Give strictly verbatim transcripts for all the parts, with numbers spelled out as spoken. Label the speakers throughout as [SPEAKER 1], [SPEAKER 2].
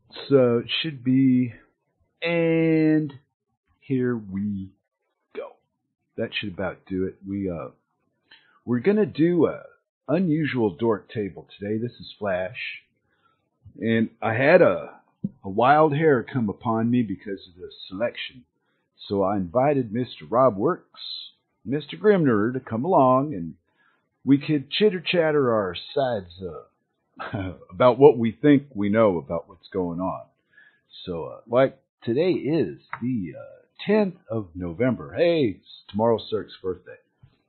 [SPEAKER 1] So it should be, and here we go. That should about do it. We uh, we're gonna do a unusual dork table today. This is Flash, and I had a a wild hair come upon me because of the selection. So I invited Mister Rob Works, Mister Grimner to come along, and we could chitter chatter our sides uh, about what we think we know about what's going on. So, uh, like, today is the uh, tenth of November. Hey, it's tomorrow's Cirque's birthday.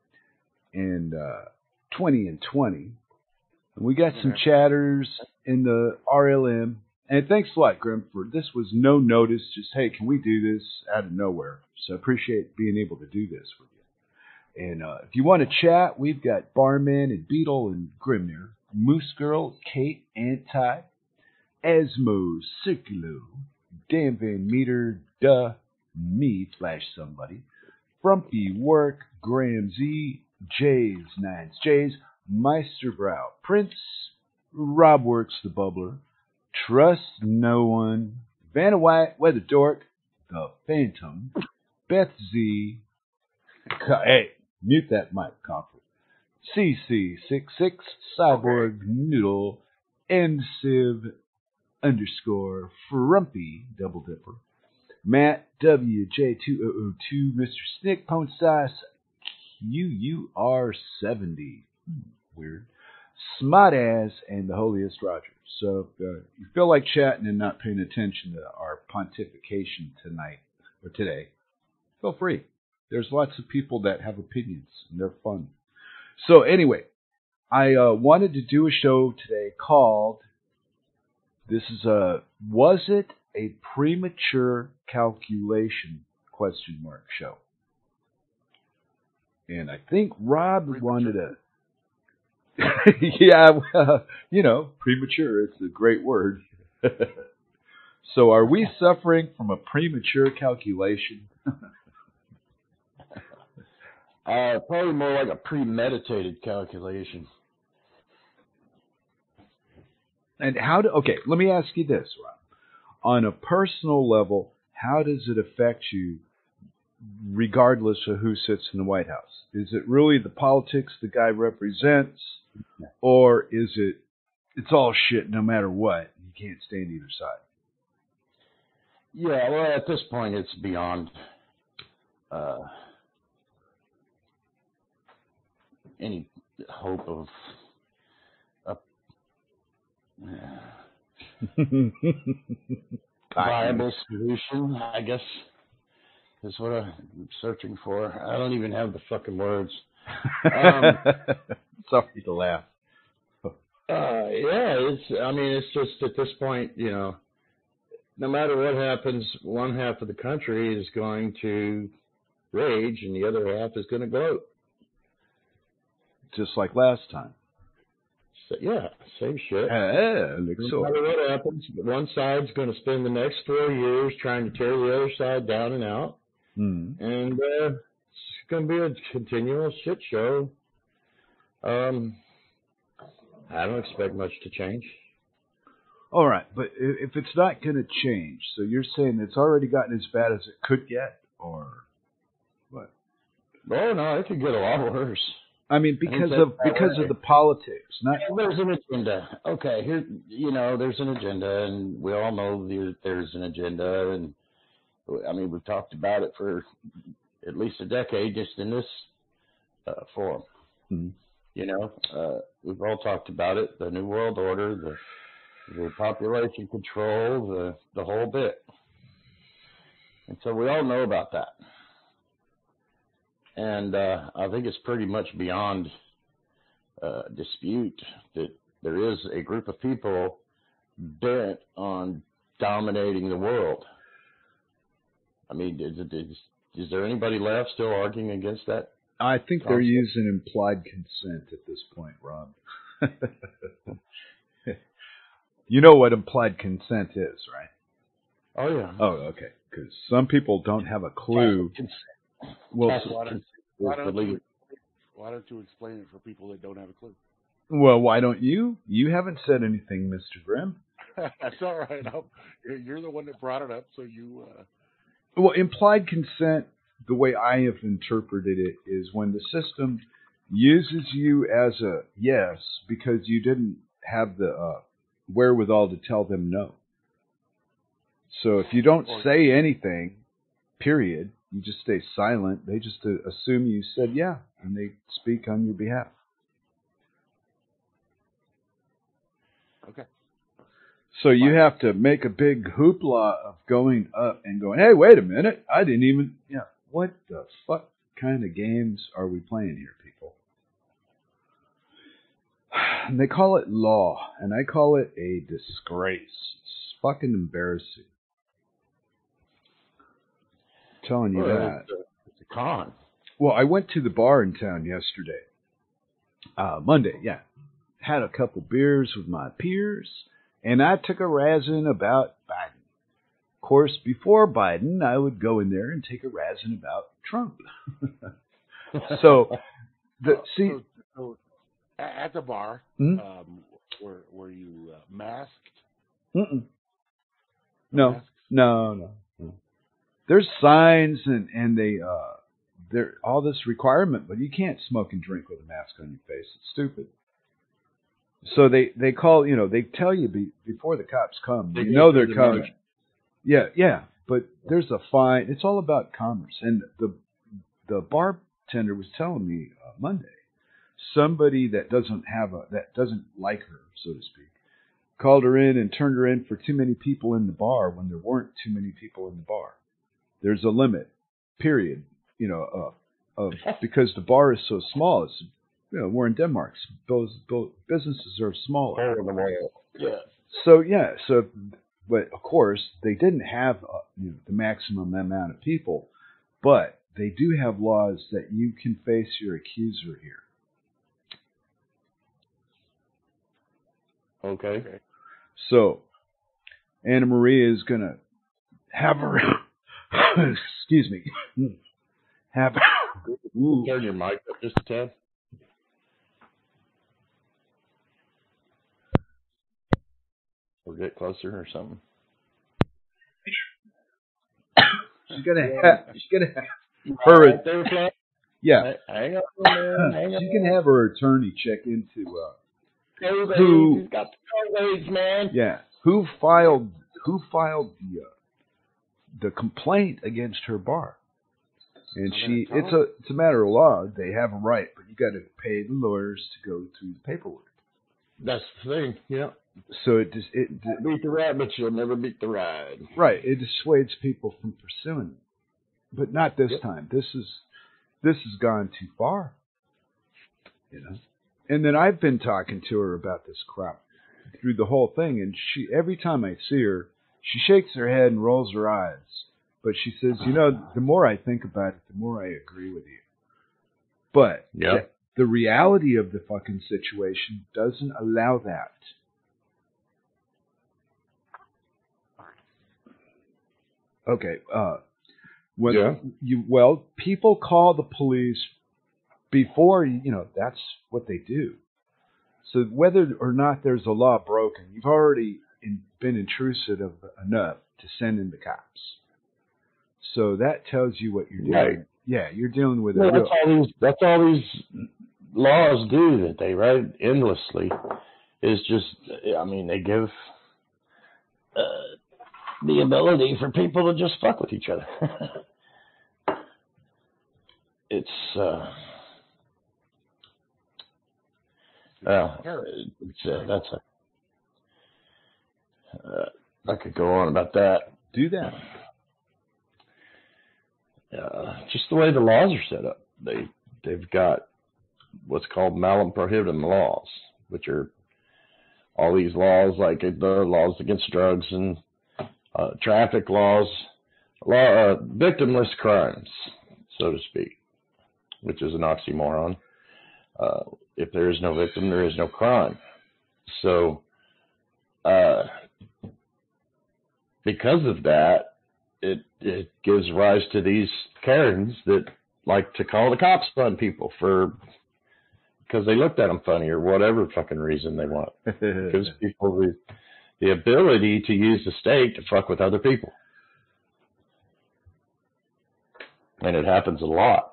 [SPEAKER 1] And uh, twenty and twenty. And we got some chatters in the R L M. And thanks a lot, Grim, for this was no notice. Just, hey, can we do this out of nowhere? So I appreciate being able to do this with you. And uh, if you want to chat, we've got Barman and Beetle and Grimnir, Moose Girl, Kate, Anti, Asmo, Circulo, Dan Van Meter, Duh, me, Flash Somebody, Frumpy Work, Graham Z, Jays, Nines Jays, Meister Brow, Prince, Rob Works the Bubbler, Trust No One, Vanna White, Weather Dork, The Phantom, Beth Z, hey, mute that mic, Comfort, C C six six, Cyborg Noodle, and Civ underscore Frumpy Double Dipper, Matt W J two thousand two, Mister Snick Pone Size, Q U R seventy, weird, Smart Ass, and the Holiest Rogers. So if uh, you feel like chatting and not paying attention to our pontification tonight or today, feel free. There's lots of people that have opinions, and they're fun. So anyway, I uh, wanted to do a show today called, this is a, was it a premature calculation, question mark, show. And I think Rob wanted to, yeah, well, you know, premature, it's a great word. So are we suffering from a premature calculation?
[SPEAKER 2] uh, probably more like a premeditated calculation.
[SPEAKER 1] And how do, okay, let me ask you this, Rob. On a personal level, how does it affect you regardless of who sits in the White House? Is it really the politics the guy represents, or is it, it's all shit no matter what? You can't stand either side.
[SPEAKER 2] Yeah, well, at this point, it's beyond uh, any hope of a uh, viable solution, I guess, is what I'm searching for. I don't even have the fucking words. Um,
[SPEAKER 1] Sorry to laugh.
[SPEAKER 2] Uh, yeah, it's, I mean, it's just at this point, you know, no matter what happens, one half of the country is going to rage and the other half is going to gloat.
[SPEAKER 1] Just like last time.
[SPEAKER 2] So, yeah, same shit.
[SPEAKER 1] Uh,
[SPEAKER 2] no matter what happens, one side's going to spend the next four years trying to tear the other side down and out.
[SPEAKER 1] Mm.
[SPEAKER 2] And uh, it's going to be a continual shit show. Um, I don't expect much to change.
[SPEAKER 1] All right, but if it's not going to change, so you're saying it's already gotten as bad as it could get, or what?
[SPEAKER 2] Oh no, it could get a lot worse.
[SPEAKER 1] I mean, because of because way. of the politics. Not
[SPEAKER 2] yeah, there's an agenda. Okay, here, you know, there's an agenda, and we all know there's an agenda, and I mean, we've talked about it for at least a decade, just in this uh, forum.
[SPEAKER 1] Mm-hmm.
[SPEAKER 2] You know, uh, we've all talked about it: the New World Order, the the population control, the the whole bit. And so we all know about that. And uh, I think it's pretty much beyond uh, dispute that there is a group of people bent on dominating the world. I mean, is, is, is there anybody left still arguing against that?
[SPEAKER 1] I think they're using implied consent at this point, Rob. You know what implied consent is, right?
[SPEAKER 2] Oh, yeah.
[SPEAKER 1] Oh, okay. Because some people don't have a clue.
[SPEAKER 3] Well, why don't, why, don't you, why don't you explain it for people that don't have a clue?
[SPEAKER 1] Well, why don't you? You haven't said anything, Mister Grimm.
[SPEAKER 3] That's all right. I'll, you're the one that brought it up, so you. Uh...
[SPEAKER 1] Well, implied consent, the way I have interpreted it, is when the system uses you as a yes because you didn't have the uh, wherewithal to tell them no. So if you don't say anything, period, you just stay silent, they just uh, assume you said yeah, and they speak on your behalf.
[SPEAKER 3] Okay.
[SPEAKER 1] So you have to make a big hoopla of going up and going, hey, wait a minute, I didn't even, yeah, what the fuck kind of games are we playing here, people? And they call it law, and I call it a disgrace. It's fucking embarrassing. I'm telling you
[SPEAKER 2] well,
[SPEAKER 1] that.
[SPEAKER 2] It's a, it's a con.
[SPEAKER 1] Well, I went to the bar in town yesterday. Uh, Monday, yeah. Had a couple beers with my peers, and I took a razzing about Biden. Of course, before Biden, I would go in there and take a razzing about Trump. so, the, see...
[SPEAKER 3] So, so at the bar,
[SPEAKER 1] hmm?
[SPEAKER 3] um, were, were you uh, masked?
[SPEAKER 1] Mm-mm.
[SPEAKER 3] No,
[SPEAKER 1] No, no, no, no. There's signs and, and they, uh, there all this requirement, but you can't smoke and drink with a mask on your face. It's stupid. So they, they call, you know, they tell you be, before the cops come,
[SPEAKER 2] They
[SPEAKER 1] you
[SPEAKER 2] go
[SPEAKER 1] know
[SPEAKER 2] through
[SPEAKER 1] they're
[SPEAKER 2] the
[SPEAKER 1] coming.
[SPEAKER 2] motion.
[SPEAKER 1] Yeah, yeah, but there's a fine. It's all about commerce. And the the bartender was telling me uh, Monday, somebody that doesn't have a that doesn't like her, so to speak, called her in and turned her in for too many people in the bar when there weren't too many people in the bar. There's a limit, period. You know, uh, of because the bar is so small. It's you know we're in Denmark. Those, those businesses are smaller.
[SPEAKER 2] Yeah.
[SPEAKER 1] So yeah, so but of course they didn't have uh, you know, the maximum amount of people, but they do have laws that you can face your accuser here.
[SPEAKER 2] Okay.
[SPEAKER 1] So Anna Maria is gonna have her excuse me have her, ooh.
[SPEAKER 2] Turn your mic up just a tad. Or get closer or something.
[SPEAKER 1] She's gonna have she's gonna have her
[SPEAKER 2] Right there, Flash.
[SPEAKER 1] yeah
[SPEAKER 2] Hang on, man. Hang on.
[SPEAKER 1] she's gonna have her attorney check into uh
[SPEAKER 2] COVID.
[SPEAKER 1] who
[SPEAKER 2] He's got the COVID, man.
[SPEAKER 1] yeah who filed who filed the uh, the complaint against her bar. And she, it's a, it's a matter of law. They have a right, but you got to pay the lawyers to go through the paperwork.
[SPEAKER 2] That's the thing. Yeah.
[SPEAKER 1] So it just, it, it
[SPEAKER 2] beat the rabbit, you'll never beat the ride.
[SPEAKER 1] Right. It dissuades people from pursuing it, but not this yep. time. This is, this has gone too far. You know. And then I've been talking to her about this crap through the whole thing, and she, every time I see her, she shakes her head and rolls her eyes. But she says, you know, the more I think about it, the more I agree with you. But
[SPEAKER 2] yep.
[SPEAKER 1] the, the reality of the fucking situation doesn't allow that. Okay. Uh, when
[SPEAKER 2] yeah.
[SPEAKER 1] you well, people call the police before, you know, that's what they do. So whether or not there's a law broken, you've already in, been intrusive enough to send in the cops. So that tells you what you're doing.
[SPEAKER 2] Right.
[SPEAKER 1] Yeah, you're dealing with
[SPEAKER 2] well,
[SPEAKER 1] a real...
[SPEAKER 2] That's all these, that's all these laws do that they write endlessly. Is just, I mean, they give uh, the ability for people to just fuck with each other. it's, uh, well, it's, uh, that's a, uh, I could go on about that.
[SPEAKER 1] Do that.
[SPEAKER 2] Uh, just the way the laws are set up. They, they've got what's called malum prohibitum laws, which are all these laws like the laws against drugs and uh, traffic laws, law, uh, victimless crimes, so to speak, which is an oxymoron. Uh, if there is no victim, there is no crime. So, uh, because of that, it it gives rise to these Karens that like to call the cops on people for because they looked at them funny or whatever fucking reason they want. Because people the ability to use the state to fuck with other people. And it happens a lot.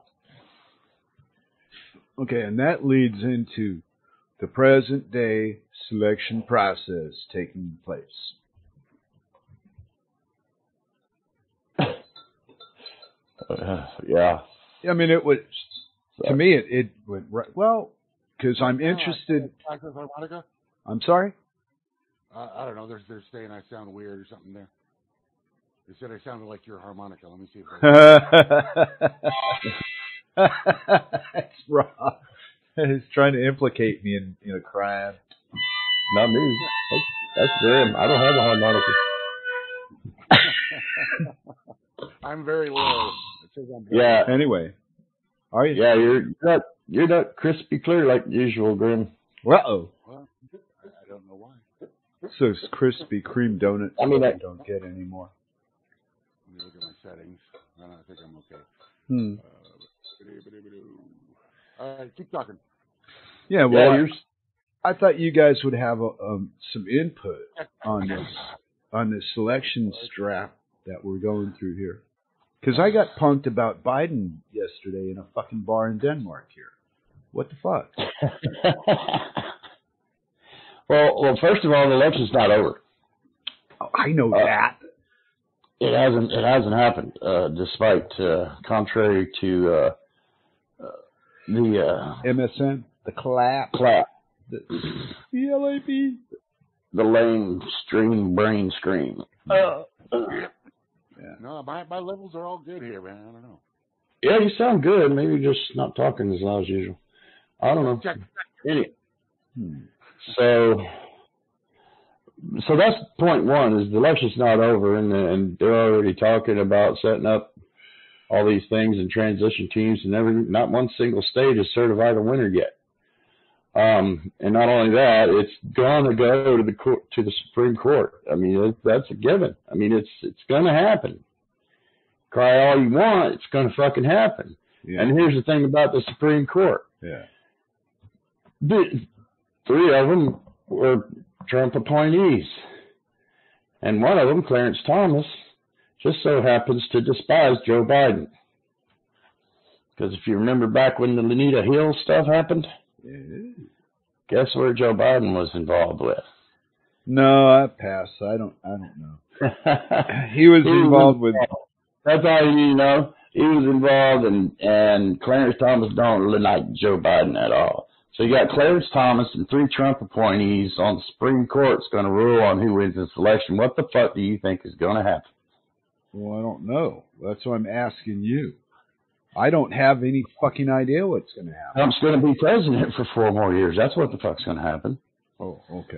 [SPEAKER 1] Okay, and that leads into the present day selection process taking place.
[SPEAKER 2] Uh, yeah.
[SPEAKER 1] I mean, it would, to me, it, it went right. Well, because I'm interested.
[SPEAKER 3] Practice harmonica?
[SPEAKER 1] I'm sorry?
[SPEAKER 3] Uh, I don't know. They're, they're saying I sound weird or something there. They said I sounded like your harmonica. Let me see if I
[SPEAKER 1] That's Rob. He's trying to implicate me in, in a crime.
[SPEAKER 2] Not me. That's, that's them. I don't have a harmonica.
[SPEAKER 3] I'm very low. It says I'm very
[SPEAKER 2] Yeah.
[SPEAKER 3] low.
[SPEAKER 1] Anyway. Are you?
[SPEAKER 2] Yeah, you're not, you're not crispy clear like usual, Grim.
[SPEAKER 1] Uh-oh.
[SPEAKER 3] Well, I, I don't know why.
[SPEAKER 1] So it's Krispy Kreme donuts
[SPEAKER 2] I mean,
[SPEAKER 1] that
[SPEAKER 2] I-
[SPEAKER 1] I don't get anymore.
[SPEAKER 3] Let me look at my settings. I, don't know, I think I'm okay.
[SPEAKER 1] Hmm.
[SPEAKER 3] Uh, All right, keep talking.
[SPEAKER 1] Yeah, well,
[SPEAKER 2] Yeah,
[SPEAKER 1] I,
[SPEAKER 2] you're,
[SPEAKER 1] I thought you guys would have a, um, some input on this on this selection strap that we're going through here. Because I got punked about Biden yesterday in a fucking bar in Denmark here. What the fuck?
[SPEAKER 2] well, well, first of all, the election's not over.
[SPEAKER 1] Oh, I know
[SPEAKER 2] Uh,
[SPEAKER 1] that.
[SPEAKER 2] It hasn't. It hasn't happened, uh, despite uh, contrary to uh, uh, the uh,
[SPEAKER 1] M S N, the clap,
[SPEAKER 2] clap,
[SPEAKER 1] the C L A P.
[SPEAKER 2] the lame stream brain scream. Uh,
[SPEAKER 1] Yeah.
[SPEAKER 3] No, my, my levels are all good here, man. I don't know.
[SPEAKER 2] yeah, you sound good. Maybe you're just not talking as loud as usual. I don't know.
[SPEAKER 3] Check.
[SPEAKER 2] Anyway,
[SPEAKER 1] Hmm.
[SPEAKER 2] so so that's point one. Is the election's not over, and and they're already talking about setting up all these things and transition teams, and every not one single state has certified a winner yet. Um, and not only that, it's going to go to the court, to the Supreme Court. I mean, it, that's a given. I mean, it's it's going to happen. Cry all you want, it's going to fucking happen.
[SPEAKER 1] Yeah.
[SPEAKER 2] And here's the thing about the Supreme Court:
[SPEAKER 1] Yeah.
[SPEAKER 2] the, three of them were Trump appointees, and one of them, Clarence Thomas, just so happens to despise Joe Biden. Because if you remember back when the Lenita Hill stuff happened.
[SPEAKER 1] Yeah.
[SPEAKER 2] Guess where Joe Biden was involved with?
[SPEAKER 1] No, I pass. I don't. I don't know. He was involved with.
[SPEAKER 2] That's all you need to know. He was involved, and and Clarence Thomas don't look like Joe Biden at all. So you got Clarence Thomas and three Trump appointees on the Supreme Court's going to rule on who wins this election. What the fuck do you think is going to happen?
[SPEAKER 1] Well, I don't know. That's why I'm asking you. I don't have any fucking idea what's going to happen.
[SPEAKER 2] Trump's going to be president for four more years. That's what the fuck's going to happen.
[SPEAKER 1] Oh, okay.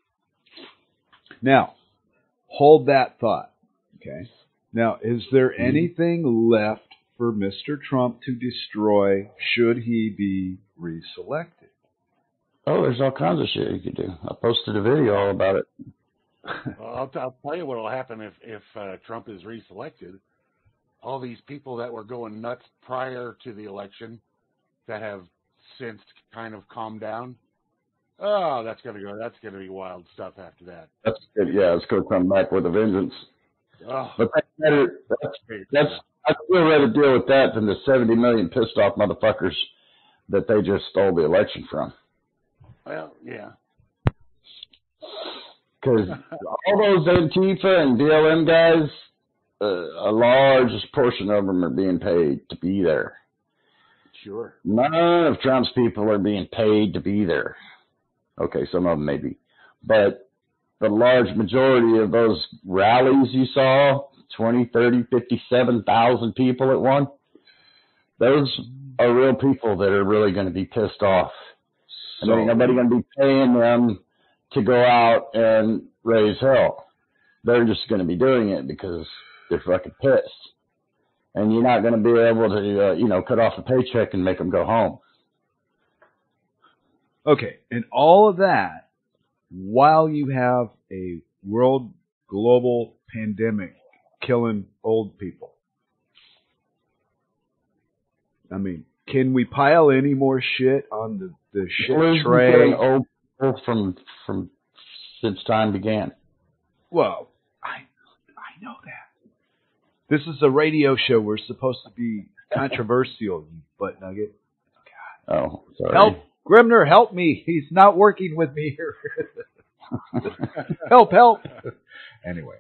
[SPEAKER 1] Now, hold that thought. Okay. Now, is there anything left for Mister Trump to destroy should he be reselected?
[SPEAKER 2] Oh, there's all kinds of shit you could do. I posted a video all about it.
[SPEAKER 3] Well, I'll, t- I'll tell you what will happen if if uh, Trump is reselected. All these people that were going nuts prior to the election that have since kind of calmed down. Oh, that's gonna go. That's gonna be wild stuff after that.
[SPEAKER 2] That's good. Yeah, it's going to come back with a vengeance.
[SPEAKER 3] Oh,
[SPEAKER 2] But that's better. That's, that's I'd still rather deal with that than the seventy million pissed off motherfuckers that they just stole the election from.
[SPEAKER 3] well, yeah.
[SPEAKER 2] Because all those Antifa and B L M guys, uh, a large portion of them are being paid to be there.
[SPEAKER 3] Sure.
[SPEAKER 2] None of Trump's people are being paid to be there. Okay, some of them maybe. But the large majority of those rallies you saw, twenty, thirty, fifty-seven thousand people at one, those are real people that are really going to be pissed off. And there ain't nobody going to be paying them to go out and raise hell. They're just going to be doing it because they're fucking pissed. And you're not going to be able to, uh, you know, cut off a paycheck and make them go home.
[SPEAKER 1] Okay, and all of that while you have a world global pandemic killing old people. I mean, can we pile any more shit on the, the shit
[SPEAKER 2] Where's
[SPEAKER 1] tray?
[SPEAKER 2] old people from from since time began?
[SPEAKER 1] Well, I I know that. This is a radio show. We're supposed to be controversial, you butt nugget.
[SPEAKER 2] Oh, sorry.
[SPEAKER 1] Help, Grimner, help me. He's not working with me here. help, help. Anyway.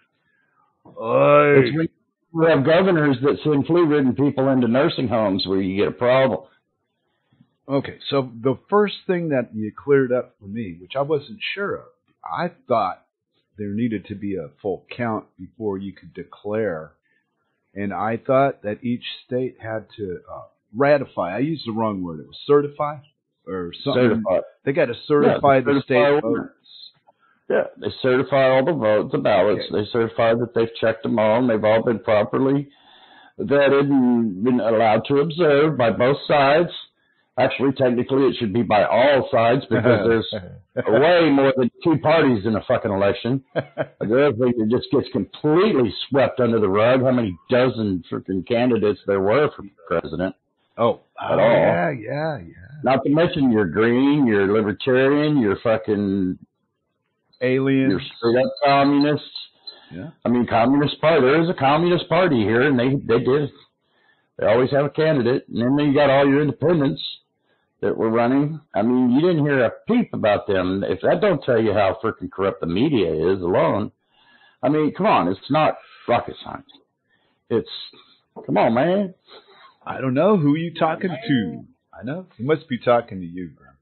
[SPEAKER 2] It's when we have governors that send flu-ridden people into nursing homes where you get a problem.
[SPEAKER 1] Okay, so the first thing that you cleared up for me, which I wasn't sure of, I thought there needed to be a full count before you could declare. And I thought that each state had to uh, ratify. I used the wrong word. It was certify or something.
[SPEAKER 2] Certify.
[SPEAKER 1] They got to certify
[SPEAKER 2] yeah,
[SPEAKER 1] the state votes.
[SPEAKER 2] Yeah, they certify all the votes, the ballots. Okay. They certify that they've checked them all and they've all been properly vetted and been allowed to observe by both sides. Actually, technically, it should be by all sides because there's way more than two parties in a fucking election. The other thing, it just gets completely swept under the rug. How many dozen freaking candidates there were for president?
[SPEAKER 1] Oh,
[SPEAKER 2] at
[SPEAKER 1] oh
[SPEAKER 2] all.
[SPEAKER 1] yeah, yeah, yeah.
[SPEAKER 2] Not to mention you're green, you're libertarian, you're fucking
[SPEAKER 1] aliens,
[SPEAKER 2] you're straight up communists.
[SPEAKER 1] Yeah.
[SPEAKER 2] I mean, Communist Party. There is a Communist Party here, and they they did. They always have a candidate, and then you got all your independents that were running. I mean, you didn't hear a peep about them. If that don't tell you how freaking corrupt the media is alone, I mean, come on, it's not rocket science. It's, come on, man.
[SPEAKER 1] I don't know who you talking to. I know he must be talking to you, bro.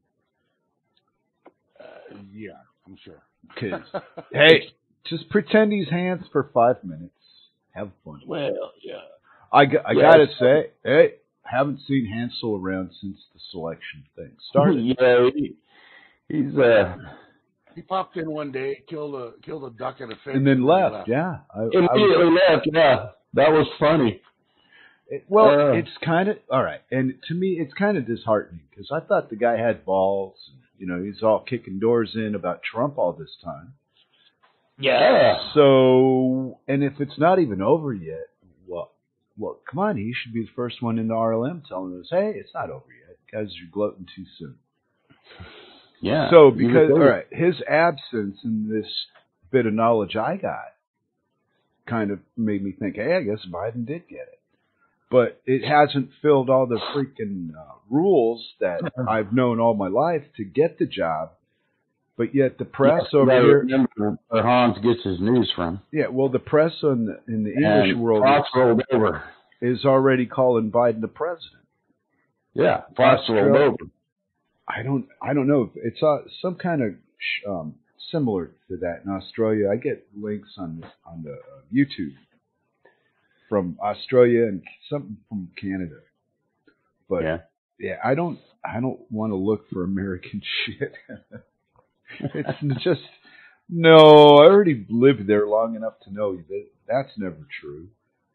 [SPEAKER 3] Uh, yeah, I'm sure.
[SPEAKER 1] Cause, hey, just pretend he's hands for five minutes. Have fun.
[SPEAKER 3] Well, yeah.
[SPEAKER 1] I, I
[SPEAKER 2] yes.
[SPEAKER 1] gotta say, hey. Haven't seen Hansel around since the selection thing started.
[SPEAKER 2] Yeah, he, he's uh,
[SPEAKER 3] he popped in one day, killed a killed a duck and a fish,
[SPEAKER 1] and then
[SPEAKER 3] and
[SPEAKER 1] left.
[SPEAKER 3] left.
[SPEAKER 1] Yeah, I,
[SPEAKER 2] immediately
[SPEAKER 1] I was,
[SPEAKER 2] left. Yeah, that was funny.
[SPEAKER 1] It, well,
[SPEAKER 2] uh,
[SPEAKER 1] it's kind of all right, and to me, it's kind of disheartening because I thought the guy had balls. And, you know, he's all kicking doors in about Trump all this time.
[SPEAKER 2] Yeah.
[SPEAKER 1] So, and if it's not even over yet, well. Well, come on, he should be the first one in the R L M telling us, hey, it's not over yet. Guys, you're gloating too soon.
[SPEAKER 2] Yeah.
[SPEAKER 1] So, because, all right, his absence and this bit of knowledge I got kind of made me think, hey, I guess Biden did get it. But it hasn't filled all the freaking uh, rules that I've known all my life to get the job. But yet the press
[SPEAKER 2] yeah,
[SPEAKER 1] over here,
[SPEAKER 2] remember where Hans gets his news from.
[SPEAKER 1] Yeah, well, the press in the, in the English
[SPEAKER 2] and
[SPEAKER 1] world
[SPEAKER 2] Fox rolled over.
[SPEAKER 1] is already calling Biden the president.
[SPEAKER 2] Yeah, Fox rolled over.
[SPEAKER 1] I don't, I don't know. It's uh, some kind of um, similar to that in Australia. I get links on on the uh, YouTube from Australia and something from Canada. But
[SPEAKER 2] yeah,
[SPEAKER 1] yeah, I don't, I don't want to look for American shit. It's just, no, I already lived there long enough to know that that's never true.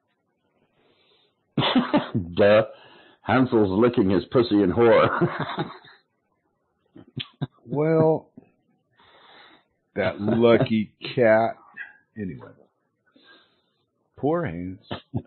[SPEAKER 2] Duh. Hansel's licking his pussy in horror.
[SPEAKER 1] Well, that lucky cat. Anyway. Poor Hans.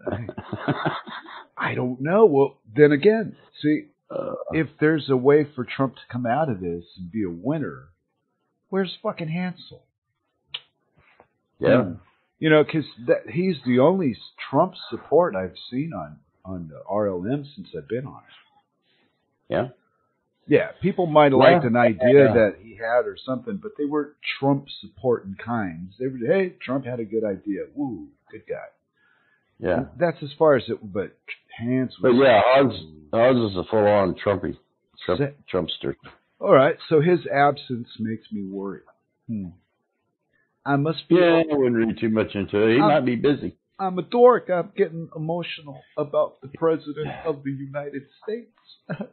[SPEAKER 1] I don't know. Well, then again, see, uh, if there's a way for Trump to come out of this and be a winner, where's fucking Hansel?
[SPEAKER 2] Yeah.
[SPEAKER 1] Hmm. You know, because he's the only Trump support I've seen on, on the R L M since I've been on it.
[SPEAKER 2] Yeah.
[SPEAKER 1] Yeah, people might have
[SPEAKER 2] yeah.
[SPEAKER 1] liked an idea yeah. that he had or something, but they weren't Trump supporting kinds. They were, hey, Trump had a good idea. Woo, good guy.
[SPEAKER 2] Yeah.
[SPEAKER 1] And that's as far as it, but Hans
[SPEAKER 2] was. But yeah, Hans, Hans is a full-on Trumpy, Trump,
[SPEAKER 1] Se-
[SPEAKER 2] Trumpster.
[SPEAKER 1] All right, so his absence makes me worry. Hmm. I must be.
[SPEAKER 2] Yeah, I wouldn't read too much into it. He
[SPEAKER 1] I'm,
[SPEAKER 2] might be busy.
[SPEAKER 1] I'm a dork. I'm getting emotional about the President of the United States.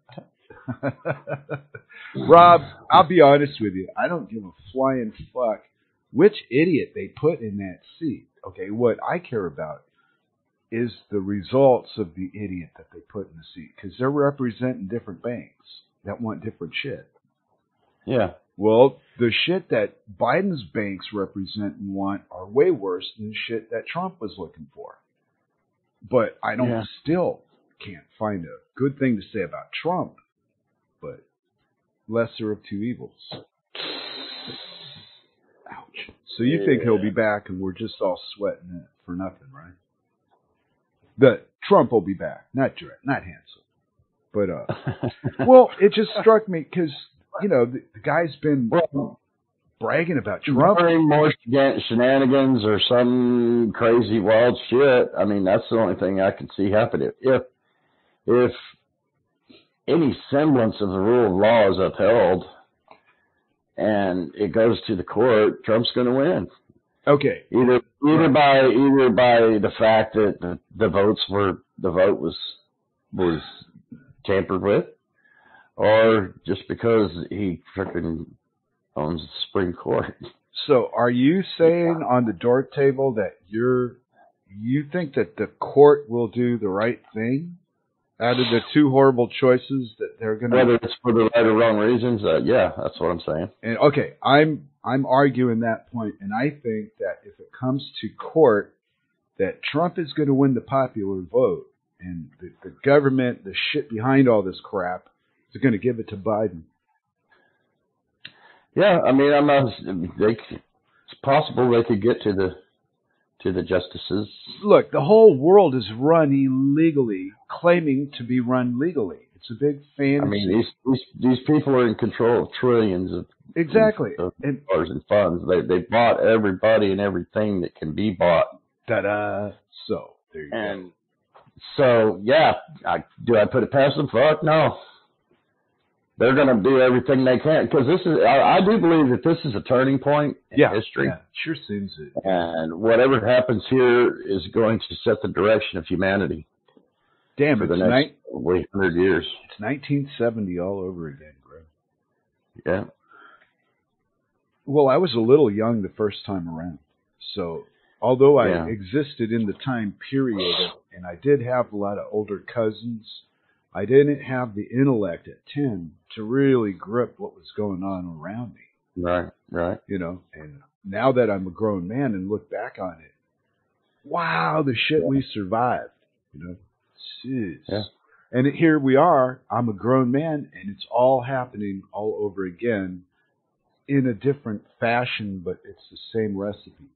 [SPEAKER 1] Rob, I'll be honest with you. I don't give a flying fuck which idiot they put in that seat. Okay, what I care about is the results of the idiot that they put in the seat, because they're representing different banks that want different shit.
[SPEAKER 2] Yeah.
[SPEAKER 1] Well, the shit that Biden's banks represent and want are way worse than shit that Trump was looking for. But I don't
[SPEAKER 2] yeah.
[SPEAKER 1] still can't find a good thing to say about Trump, but lesser of two evils. Ouch. March. So you
[SPEAKER 2] Yeah.
[SPEAKER 1] think he'll be back and we're just all sweating it for nothing, right? The Trump will be back, not Dre, not Hansel. But, uh, well, it just struck me because, you know, the, the guy's been
[SPEAKER 2] Well,
[SPEAKER 1] bragging about Trump.
[SPEAKER 2] During more shen- shenanigans or some crazy wild shit, I mean, that's the only thing I can see happening. If, if any semblance of the rule of law is upheld and it goes to the court, Trump's going to win.
[SPEAKER 1] Okay.
[SPEAKER 2] Either either by either by the fact that the, the votes were the vote was was tampered with, or just because he freaking owns the Supreme Court.
[SPEAKER 1] So are you saying on the Dork Table that you're you think that the court will do the right thing out of the two horrible choices that they're going to?
[SPEAKER 2] Whether it's for the right or wrong reasons, uh, yeah, that's what I'm saying.
[SPEAKER 1] And okay, I'm I'm arguing that point, and I think that if it comes to court, that Trump is going to win the popular vote, and the, the government, the shit behind all this crap, is going to give it to Biden.
[SPEAKER 2] Yeah, I mean, I'm not. They, it's possible they could get to the to the justices.
[SPEAKER 1] Look, the whole world is run illegally, claiming to be run legally. It's a big fantasy.
[SPEAKER 2] I mean, these these these people are in control of trillions of
[SPEAKER 1] exactly
[SPEAKER 2] of
[SPEAKER 1] and
[SPEAKER 2] dollars in funds. They they bought everybody and everything that can be bought.
[SPEAKER 1] Ta-da! So there you
[SPEAKER 2] and
[SPEAKER 1] go.
[SPEAKER 2] So yeah, I, do I put it past them? Fuck no. They're going to do everything they can because this is. I, I do believe that this is a turning point in
[SPEAKER 1] Yeah,
[SPEAKER 2] history.
[SPEAKER 1] yeah, sure seems it.
[SPEAKER 2] And whatever happens here is going to set the direction of humanity.
[SPEAKER 1] Damn,
[SPEAKER 2] for
[SPEAKER 1] it's
[SPEAKER 2] the next
[SPEAKER 1] night.
[SPEAKER 2] one hundred years.
[SPEAKER 1] It's nineteen seventy all over again, Greg.
[SPEAKER 2] Yeah.
[SPEAKER 1] Well, I was a little young the first time around, so although I
[SPEAKER 2] Yeah.
[SPEAKER 1] existed in the time period, and I did have a lot of older cousins, I didn't have the intellect at ten to really grip what was going on around me.
[SPEAKER 2] Right. Right.
[SPEAKER 1] You know, and now that I'm a grown man and look back on it, wow, the shit we survived. You know, jeez.
[SPEAKER 2] Yeah.
[SPEAKER 1] And here we are. I'm a grown man, and it's all happening all over again in a different fashion, but it's the same recipe.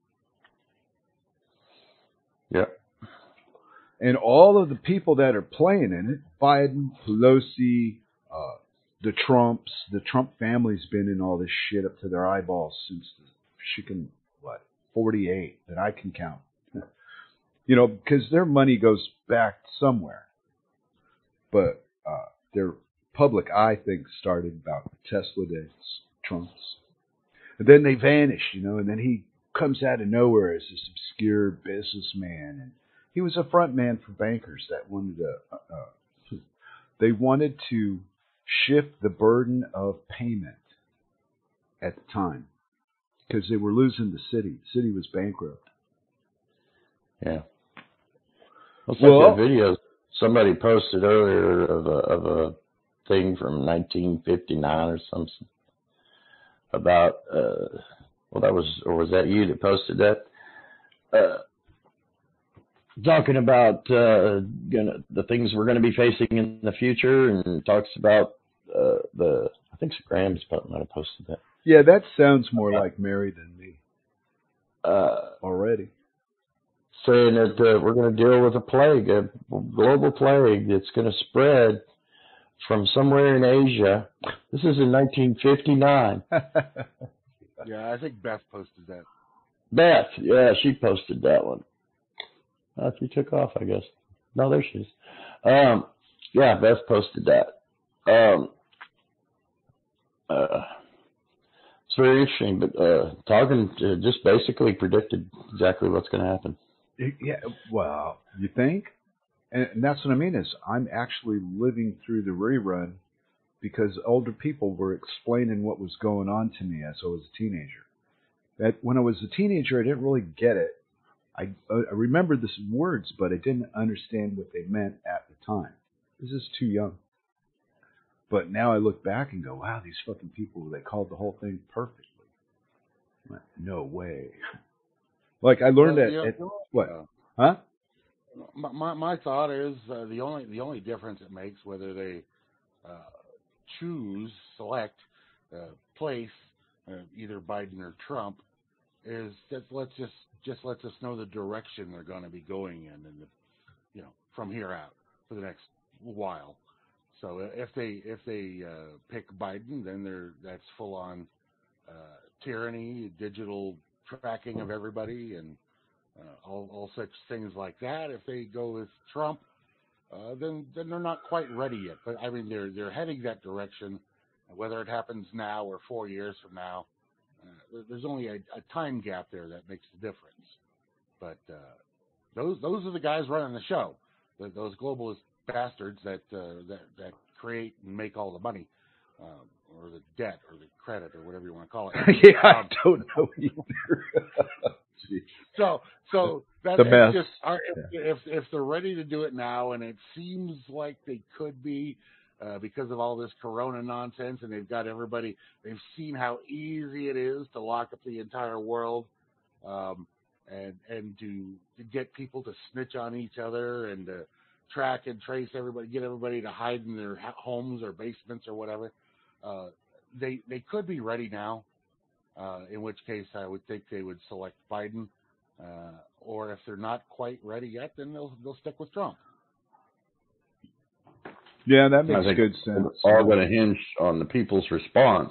[SPEAKER 2] Yeah.
[SPEAKER 1] And all of the people that are playing in it, Biden, Pelosi, uh, the Trumps, the Trump family's been in all this shit up to their eyeballs since the chicken, what, forty-eight that I can count. You know, because their money goes back somewhere. But uh, their public eye thing started about the Tesla days, Trump's. And then they vanish, you know, and then he comes out of nowhere as this obscure businessman. And he was a front man for bankers that wanted to, uh, uh, they wanted to shift the burden of payment at the time because they were losing the city. The city was bankrupt.
[SPEAKER 2] Yeah. Well,
[SPEAKER 1] Well-
[SPEAKER 2] that video somebody posted earlier of a of a thing from nineteen fifty-nine or something about uh well that was or was that you that posted that uh talking about uh gonna the things we're going to be facing in the future, and talks about uh the I think Graham's might have posted that.
[SPEAKER 1] Yeah, that sounds more like Mary than me
[SPEAKER 2] Uh
[SPEAKER 1] already.
[SPEAKER 2] saying that uh, we're going to deal with a plague, a global plague that's going to spread from somewhere in Asia. This is in nineteen fifty-nine.
[SPEAKER 3] Yeah, I think Beth posted that.
[SPEAKER 2] Beth, yeah, she posted that one. Uh, she took off, I guess. No, there she is. Um, yeah, Beth posted that. Um, uh, it's very interesting, but uh, talking to, just basically predicted exactly what's going to happen.
[SPEAKER 1] Yeah, well, you think? And that's what I mean is I'm actually living through the rerun because older people were explaining what was going on to me as I was a teenager. That when I was a teenager, I didn't really get it. I, I remembered the words, but I didn't understand what they meant at the time. This is too young. But now I look back and go, wow, these fucking people, they called the whole thing perfectly. I'm like, no way. Like I learned
[SPEAKER 3] Well,
[SPEAKER 1] that.
[SPEAKER 3] you know,
[SPEAKER 1] At,
[SPEAKER 3] uh,
[SPEAKER 1] what? Huh?
[SPEAKER 3] My, my my thought is uh, the only the only difference it makes whether they uh, choose select uh, place uh, either Biden or Trump is that let's just just lets us know the direction they're going to be going in, and the, you know, from here out for the next while. So if they if they uh, pick Biden, then they're that's full on uh, tyranny, digital tracking of everybody, and uh, all all such things like that. If they go with Trump, uh, then then they're not quite ready yet. But I mean, they're they're heading that direction. Whether it happens now or four years from now, uh, there's only a, a time gap there that makes the difference. But uh, those those are the guys running the show. The, those globalist bastards that uh, that that create and make all the money, um, or the debt, or the credit, or whatever you want to call it.
[SPEAKER 1] yeah,
[SPEAKER 3] um,
[SPEAKER 1] I don't know either.
[SPEAKER 3] so so that's
[SPEAKER 1] the mess.
[SPEAKER 3] just are, if, if if they're ready to do it now, and it seems like they could be. Uh, because of all this corona nonsense, and they've got everybody, they've seen how easy it is to lock up the entire world, um, and and to, to get people to snitch on each other, and to track and trace everybody, get everybody to hide in their homes or basements or whatever. Uh, they they could be ready now, uh, in which case I would think they would select Biden, uh, or if they're not quite ready yet, then they'll they'll stick with Trump.
[SPEAKER 1] Yeah, that makes
[SPEAKER 2] I think
[SPEAKER 1] good sense.
[SPEAKER 2] It's all going to hinge on the people's response.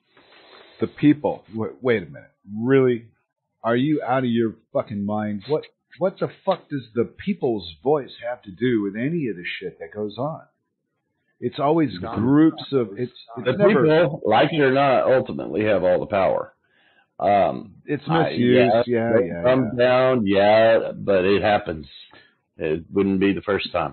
[SPEAKER 1] The people. Wait, wait a minute. Really? Are you out of your fucking mind? What What the fuck does the people's voice have to do with any of the shit that goes on? It's always
[SPEAKER 3] Not,
[SPEAKER 1] groups
[SPEAKER 3] not,
[SPEAKER 1] of. It's, it's
[SPEAKER 2] The
[SPEAKER 1] never.
[SPEAKER 2] people, like it or not, ultimately have all the power. Um,
[SPEAKER 1] It's
[SPEAKER 2] I-
[SPEAKER 1] misused.
[SPEAKER 2] yeah,
[SPEAKER 1] Yeah,
[SPEAKER 2] they
[SPEAKER 1] yeah,
[SPEAKER 2] come
[SPEAKER 1] yeah.
[SPEAKER 2] down, yeah, but it happens. It wouldn't be the first time.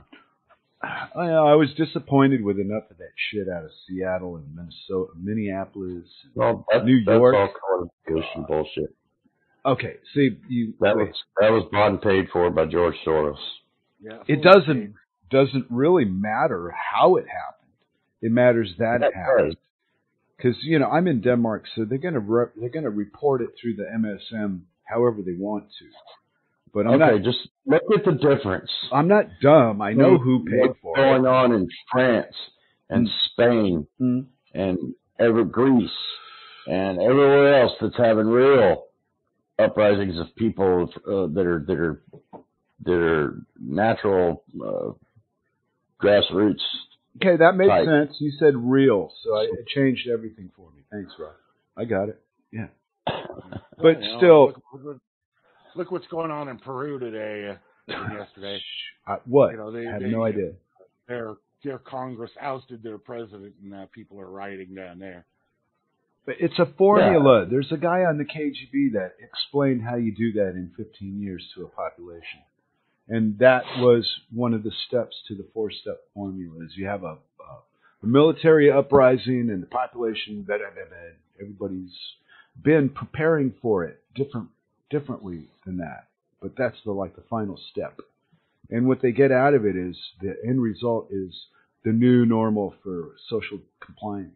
[SPEAKER 1] I, I was disappointed with enough of that shit out of Seattle and Minnesota, Minneapolis,
[SPEAKER 2] Well, that's,
[SPEAKER 1] New
[SPEAKER 2] that's
[SPEAKER 1] York.
[SPEAKER 2] all qualification bullshit.
[SPEAKER 1] Okay, see, you.
[SPEAKER 2] That
[SPEAKER 1] wait.
[SPEAKER 2] was that was bought and paid for by George Soros.
[SPEAKER 3] Yeah,
[SPEAKER 1] It doesn't doesn't really matter how it happened. It matters that
[SPEAKER 2] That
[SPEAKER 1] it happened.
[SPEAKER 2] does.
[SPEAKER 1] Because you know I'm in Denmark, so they're gonna re- they're gonna report it through the M S M however they want to. But I'm
[SPEAKER 2] okay,
[SPEAKER 1] not
[SPEAKER 2] just look at the difference.
[SPEAKER 1] I'm not dumb. I know who paid
[SPEAKER 2] What's
[SPEAKER 1] for
[SPEAKER 2] going
[SPEAKER 1] it.
[SPEAKER 2] on in France and
[SPEAKER 1] Mm.
[SPEAKER 2] Spain
[SPEAKER 1] Mm.
[SPEAKER 2] and ever Greece and everywhere else that's having real uprisings of people uh, that are that are that are natural uh, grassroots.
[SPEAKER 1] Okay, that makes
[SPEAKER 2] Type.
[SPEAKER 1] sense. You said real, so I, it changed everything for me. Thanks, Rob. I got it. Yeah. But
[SPEAKER 3] You know,
[SPEAKER 1] still,
[SPEAKER 3] look, look, look what's going on in Peru today uh, and yesterday.
[SPEAKER 1] I, what?
[SPEAKER 3] You know, they,
[SPEAKER 1] I have
[SPEAKER 3] they,
[SPEAKER 1] no idea.
[SPEAKER 3] Their their Congress ousted their president, and now people are rioting down there.
[SPEAKER 1] But it's a formula. There's a guy on the K G B that explained how you do that in fifteen years to a population. And that was one of the steps to the four-step formula is you have a, a, a military uprising and the population, blah, blah, blah, blah. Everybody's been preparing for it different, differently than that. But that's the like the final step. And what they get out of it is the end result is the new normal for social compliance.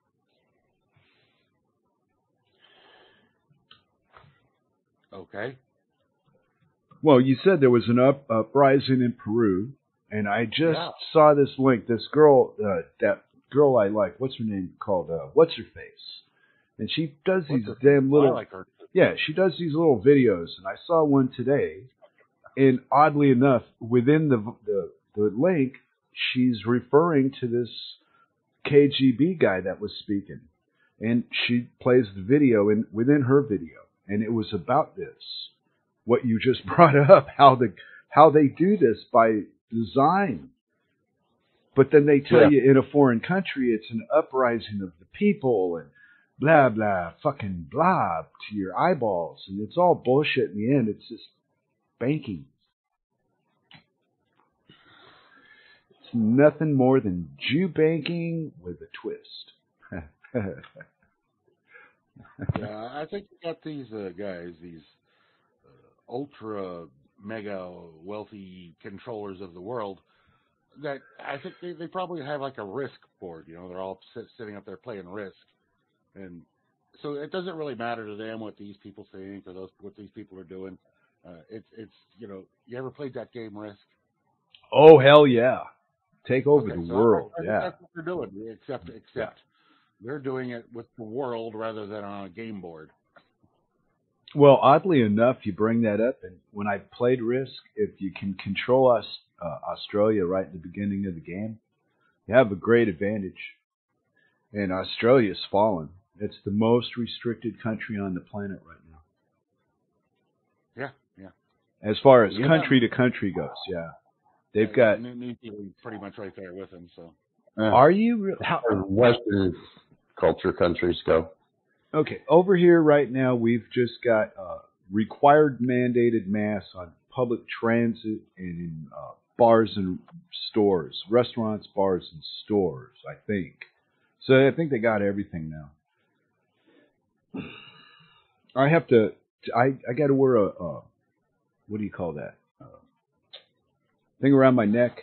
[SPEAKER 3] Okay.
[SPEAKER 1] Well, you said there was an up, uprising in Peru, and I just
[SPEAKER 3] Yeah.
[SPEAKER 1] saw this link. This girl, uh, that girl I like, what's her name called? Uh, what's her face? And she does these
[SPEAKER 3] What's her-
[SPEAKER 1] damn little.
[SPEAKER 3] I like her.
[SPEAKER 1] Yeah, she does these little videos, and I saw one today. And oddly enough, within the the, the link, she's referring to this K G B guy that was speaking, and she plays the video in within her video, and it was about this. What you just brought up, how the how they do this by design. But then they tell
[SPEAKER 2] Yeah.
[SPEAKER 1] you in a foreign country it's an uprising of the people and blah blah fucking blah to your eyeballs, and it's all bullshit in the end. It's just banking. It's nothing more than Jew banking with a twist.
[SPEAKER 3] Yeah, I think you got these uh, guys, these uh, ultra mega wealthy controllers of the world that I think they, they probably have like a risk board. You know, they're all sit, sitting up there playing risk, and so it doesn't really matter to them what these people think or those what these people are doing. Uh, it's it's you know, you ever played that game Risk?
[SPEAKER 1] Oh hell yeah! Take over
[SPEAKER 3] Okay,
[SPEAKER 1] the
[SPEAKER 3] so
[SPEAKER 1] world.
[SPEAKER 3] I, I think
[SPEAKER 1] Yeah.
[SPEAKER 3] that's what they're doing. Except except they're doing it with the world rather than on a game board.
[SPEAKER 1] Well, oddly enough, you bring that up, and when I played Risk, if you can control us, uh, Australia right at the beginning of the game, you have a great advantage. And Australia's fallen. It's the most restricted country on the planet right now.
[SPEAKER 3] Yeah, yeah.
[SPEAKER 1] As far as
[SPEAKER 2] Yeah.
[SPEAKER 1] country to country goes, yeah. They've
[SPEAKER 3] Uh,
[SPEAKER 1] got.
[SPEAKER 3] New, New Zealand's pretty much right there with them. So
[SPEAKER 2] Uh,
[SPEAKER 1] Are you re- how?
[SPEAKER 2] as Western culture countries go.
[SPEAKER 1] Okay, over here right now, we've just got uh, required mandated masks on public transit and in uh, bars and stores, restaurants, bars, and stores, I think. So I think they got everything now. I have to, I, I got to wear a, uh, what do you call that? Uh, thing around my neck.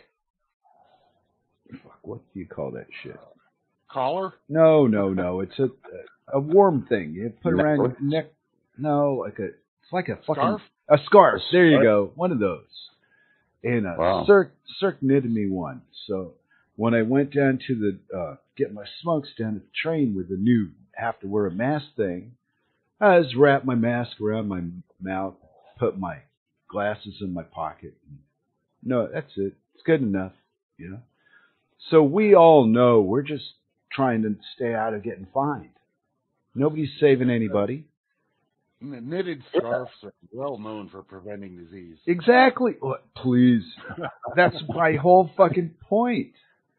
[SPEAKER 1] Fuck, what do you call that shit?
[SPEAKER 3] collar.
[SPEAKER 1] No, no, no. It's a a warm thing. You put it around your
[SPEAKER 2] Necklace?
[SPEAKER 1] neck. No, like a it's like a fucking
[SPEAKER 3] Scarf?
[SPEAKER 1] a scarf.
[SPEAKER 2] A
[SPEAKER 1] There you
[SPEAKER 2] scarf?
[SPEAKER 1] go. One of those. And uh,
[SPEAKER 2] Wow.
[SPEAKER 1] Cirque Cirque knitted me one. So when I went down to the uh, get my smokes down at the train with the new have to wear a mask thing, I just wrapped my mask around my mouth, put my glasses in my pocket. No, that's it. It's good enough, you know. So we all know we're just trying to stay out of getting fined. Nobody's saving anybody.
[SPEAKER 3] N- Knitted scarves are well known for preventing disease.
[SPEAKER 1] Exactly. Well, please. That's my whole fucking point.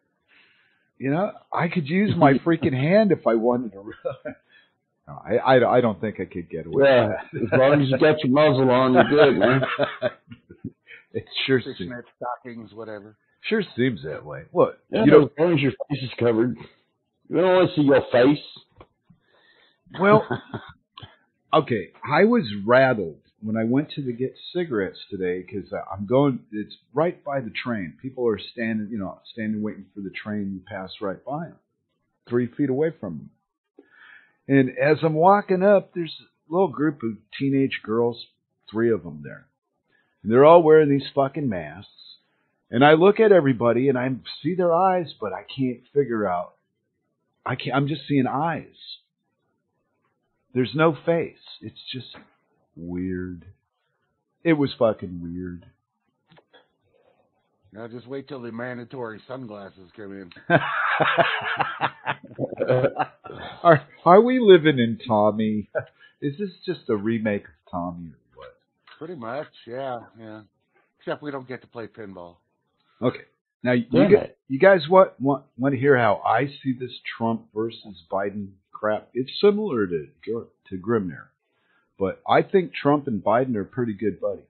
[SPEAKER 1] You know, I could use my freaking hand if I wanted to. No, I, I, I don't think I could get away
[SPEAKER 2] Yeah,
[SPEAKER 1] with
[SPEAKER 2] as
[SPEAKER 1] that.
[SPEAKER 2] long as you got your muzzle on, you're good, man.
[SPEAKER 1] It sure seems,
[SPEAKER 3] Fishnet stockings, whatever.
[SPEAKER 1] sure seems that way. What?
[SPEAKER 2] Yeah,
[SPEAKER 1] You know,
[SPEAKER 2] as long as your face is covered. You don't want to see your face.
[SPEAKER 1] well, okay, I was rattled when I went to the get cigarettes today because I'm going. It's right by the train. People are standing, you know, standing waiting for the train to pass right by them, three feet away from them. And as I'm walking up, there's a little group of teenage girls, three of them there, and they're all wearing these fucking masks. And I look at everybody and I see their eyes, but I can't figure out. I can't. I'm just seeing eyes. There's no face. It's just weird. It was fucking weird.
[SPEAKER 3] Now just wait till the mandatory sunglasses come in.
[SPEAKER 1] are are we living in Tommy? Is this just a remake of Tommy or what?
[SPEAKER 3] Pretty much, yeah, yeah. Except we don't get to play pinball.
[SPEAKER 1] Okay. Now you,
[SPEAKER 2] Damn
[SPEAKER 1] you,
[SPEAKER 2] it.
[SPEAKER 1] you guys want, want want to hear how I see this Trump versus Biden crap? It's similar to to Grimner, but I think Trump and Biden are pretty good buddies.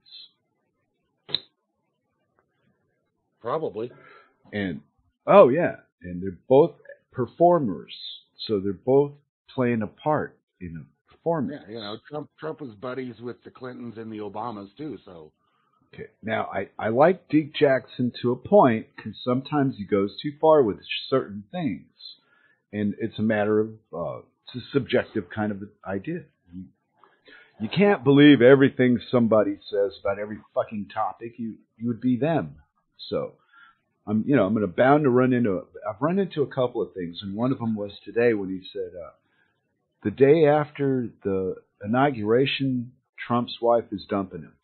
[SPEAKER 3] Probably.
[SPEAKER 1] And oh yeah, and they're both performers, so they're both playing a part in a performance.
[SPEAKER 3] Yeah, you know, Trump Trump was buddies with the Clintons and the Obamas too, so
[SPEAKER 1] Okay, now I, I like Deke Jackson to a point because sometimes he goes too far with certain things, and it's a matter of uh, it's a subjective kind of idea. You, you can't believe everything somebody says about every fucking topic. You you would be them. So I'm you know I'm going to bound to run into I've run into a couple of things, and one of them was today when he said uh, the day after the inauguration, Trump's wife is dumping him.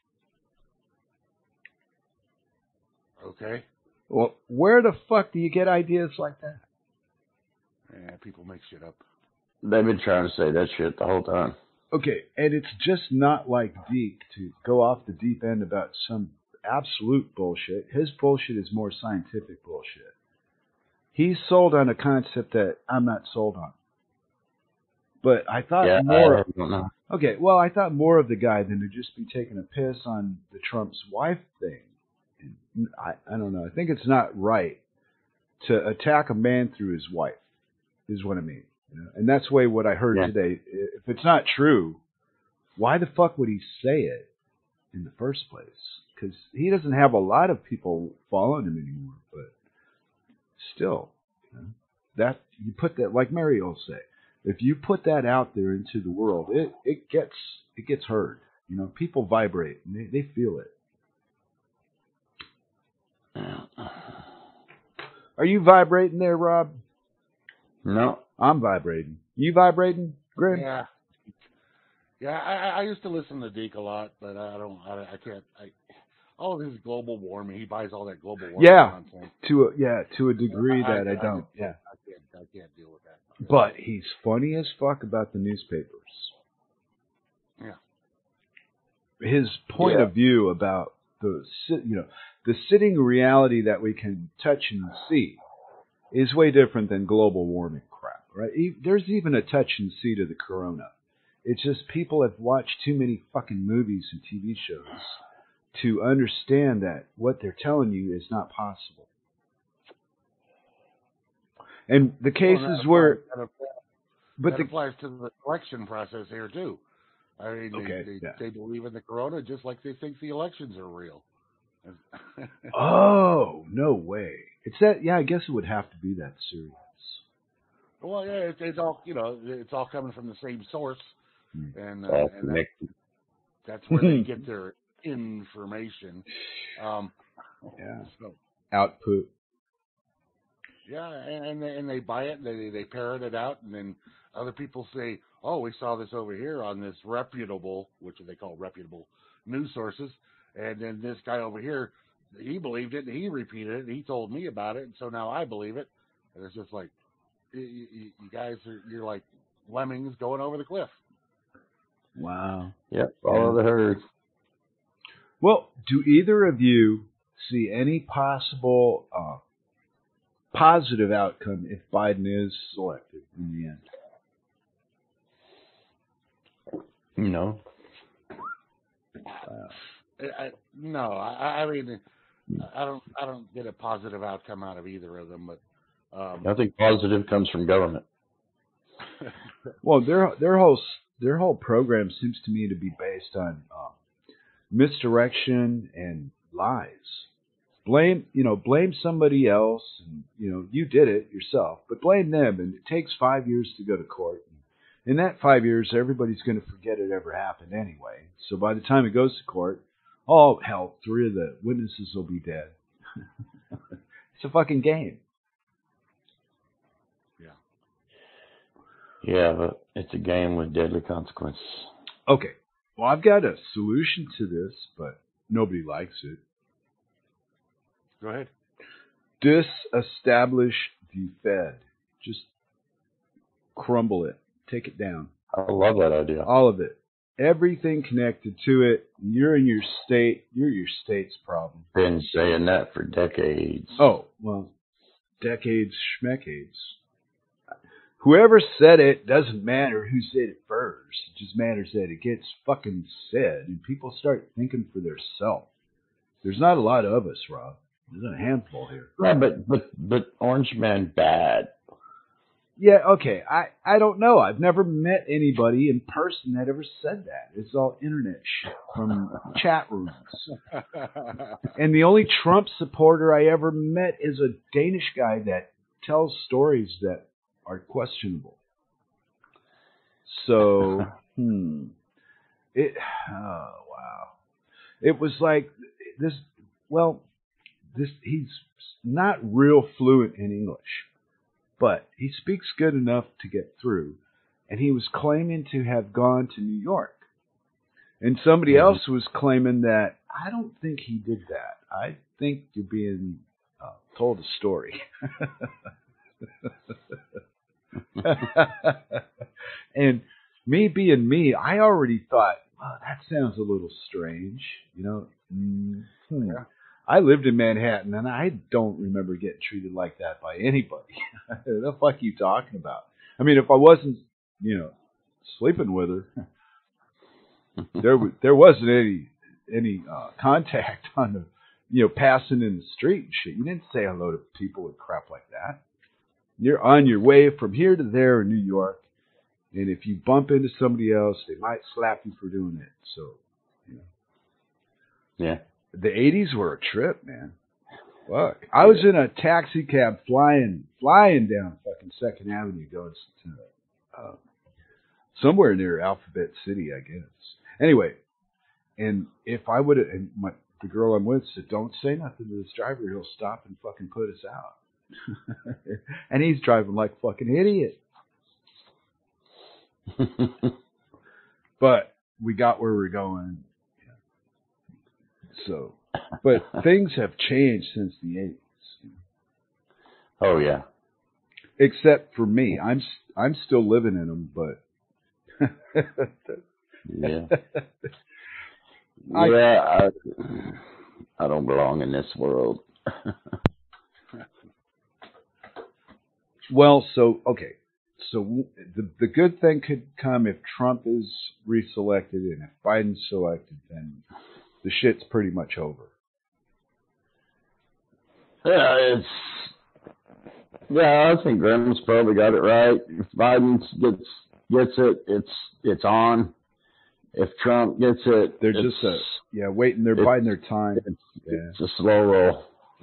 [SPEAKER 3] okay.
[SPEAKER 1] Well, where the fuck do you get ideas like that?
[SPEAKER 3] Yeah, people make shit up.
[SPEAKER 2] They've been trying to say that shit the whole time.
[SPEAKER 1] Okay, and it's just not like Deke to go off the deep end about some absolute bullshit. His bullshit is more scientific bullshit. He's sold on a concept that I'm not sold on. But I thought
[SPEAKER 2] Yeah,
[SPEAKER 1] more.
[SPEAKER 2] I don't know.
[SPEAKER 1] Okay, well, I thought more of the guy than to just be taking a piss on the Trump's wife thing. And I, I don't know. I think it's not right to attack a man through his wife, is what I mean. You know? And that's the way what I heard
[SPEAKER 2] Yeah.
[SPEAKER 1] today. If it's not true, why the fuck would he say it in the first place? Because he doesn't have a lot of people following him anymore. But still, you know, that you put that, like Mary will say, if you put that out there into the world, it, it gets it gets heard. You know, people vibrate and they, they feel it. Are you vibrating there, Rob?
[SPEAKER 2] No.
[SPEAKER 1] I'm vibrating. You vibrating, Grim?
[SPEAKER 3] Yeah. Yeah, I, I used to listen to Deke a lot, but I don't. I, I can't. I, all of his global warming, he buys all that global warming
[SPEAKER 1] Yeah,
[SPEAKER 3] nonsense.
[SPEAKER 1] to a, yeah, to a degree
[SPEAKER 3] I,
[SPEAKER 1] that I,
[SPEAKER 3] I,
[SPEAKER 1] don't.
[SPEAKER 3] I
[SPEAKER 1] Yeah,
[SPEAKER 3] I can't. I can't deal with that.
[SPEAKER 1] but he's funny as fuck about the newspapers.
[SPEAKER 3] Yeah.
[SPEAKER 1] His point
[SPEAKER 2] Yeah.
[SPEAKER 1] of view about the si- you know the sitting reality that we can touch and see is way different than global warming crap, right? E- There's even a touch and see to the corona. It's just people have watched too many fucking movies and T V shows to understand that what they're telling you is not possible. And the cases
[SPEAKER 3] Well, that
[SPEAKER 1] where,
[SPEAKER 3] applies, that applies,
[SPEAKER 1] but
[SPEAKER 3] that
[SPEAKER 1] the
[SPEAKER 3] applies to the election process here too. I mean, they,
[SPEAKER 1] Okay,
[SPEAKER 3] they,
[SPEAKER 1] yeah.
[SPEAKER 3] they believe in the corona just like they think the elections are real.
[SPEAKER 1] oh no way! It's that yeah. I guess it would have to be that serious.
[SPEAKER 3] Well, yeah, it's, it's all you know. It's all coming from the same source,
[SPEAKER 1] Hmm.
[SPEAKER 3] and, uh,
[SPEAKER 2] All
[SPEAKER 3] and that,
[SPEAKER 2] connected.
[SPEAKER 3] that's where they get their information. Um,
[SPEAKER 1] Yeah.
[SPEAKER 3] so,
[SPEAKER 1] Output.
[SPEAKER 3] yeah, and and they, and they buy it, and they they parrot it out, and then other people say, "Oh, we saw this over here on this reputable, which they call reputable news sources," and then this guy over here, he believed it, and he repeated it, and he told me about it, and so now I believe it, and it's just like, you, you, you guys are you're like lemmings going over the cliff.
[SPEAKER 1] Wow.
[SPEAKER 2] Yep, follow the herd.
[SPEAKER 1] Well, do either of you see any possible uh, positive outcome if Biden is selected in the end?
[SPEAKER 2] No.
[SPEAKER 1] Wow.
[SPEAKER 3] I, I, no, I, I mean, I don't I don't get a positive outcome out of either of them, but um,
[SPEAKER 2] Nothing positive comes from government.
[SPEAKER 1] Well, their their whole their whole program seems to me to be based on uh, misdirection and lies. Blame you know blame somebody else, and you know you did it yourself, but blame them, and it takes five years to go to court. In that five years, everybody's going to forget it ever happened anyway. So by the time it goes to court, oh hell, three of the witnesses will be dead. It's a fucking game.
[SPEAKER 2] Yeah, but it's a game with deadly consequences.
[SPEAKER 1] Okay, well I've got a solution to this, but nobody likes it.
[SPEAKER 3] Go ahead.
[SPEAKER 1] Disestablish the Fed. Just crumble it. Take it down.
[SPEAKER 2] I love that idea.
[SPEAKER 1] All of it. Everything connected to it. You're in your state. You're your state's problem.
[SPEAKER 2] Been saying that for decades.
[SPEAKER 1] Oh, well, decades, schmecades. Whoever said it doesn't matter who said it first. It just matters that it gets fucking said and people start thinking for themselves. There's not a lot of us, Rob. There's a handful here.
[SPEAKER 2] Yeah, but but but Orange Man bad.
[SPEAKER 1] Yeah, okay. I, I don't know. I've never met anybody in person that ever said that. It's all internet shit from chat rooms. And the only Trump supporter I ever met is a Danish guy that tells stories that are questionable. So, hmm. It, oh, wow. It was like this, well, this, he's not real fluent in English, but he speaks good enough to get through. And he was claiming to have gone to New York. And somebody
[SPEAKER 2] Mm-hmm.
[SPEAKER 1] else was claiming that, I don't think he did that. I think you're being uh, told a story. And me being me, I already thought, well, that sounds a little strange. You know, mm-hmm.
[SPEAKER 3] Yeah.
[SPEAKER 1] I lived in Manhattan, and I don't remember getting treated like that by anybody. The fuck are you talking about? I mean, if I wasn't, you know, sleeping with her, there there wasn't any any uh, contact on the, you know, passing in the street and shit. You didn't say hello to people with crap like that. You're on your way from here to there in New York, and if you bump into somebody else, they might slap you for doing it. So, you know.
[SPEAKER 2] Yeah.
[SPEAKER 1] The eighties were a trip, man. Fuck. I was in a taxi cab flying flying down fucking Second Avenue going to uh, somewhere near Alphabet City, I guess. Anyway, and if I would have, and my, the girl I'm with said, don't say nothing to this driver. He'll stop and fucking put us out. And he's driving like a fucking idiot. But we got where we're going. So, but things have changed since the eighties.
[SPEAKER 2] Oh yeah.
[SPEAKER 1] Except for me, I'm I'm still living in them, but
[SPEAKER 2] Yeah.
[SPEAKER 1] I-
[SPEAKER 2] yeah, I, I don't belong in this world.
[SPEAKER 1] well, so okay, so the the good thing could come if Trump is reselected, and if Biden's selected, then the shit's pretty much over.
[SPEAKER 2] Yeah, it's yeah. I think Graham's probably got it right. If Biden gets gets it, it's it's on. If Trump gets it,
[SPEAKER 1] They're
[SPEAKER 2] it's,
[SPEAKER 1] just a, yeah waiting. They're
[SPEAKER 2] it's-
[SPEAKER 1] biding their time.
[SPEAKER 2] it's,
[SPEAKER 1] Yeah.
[SPEAKER 2] it's a slow roll.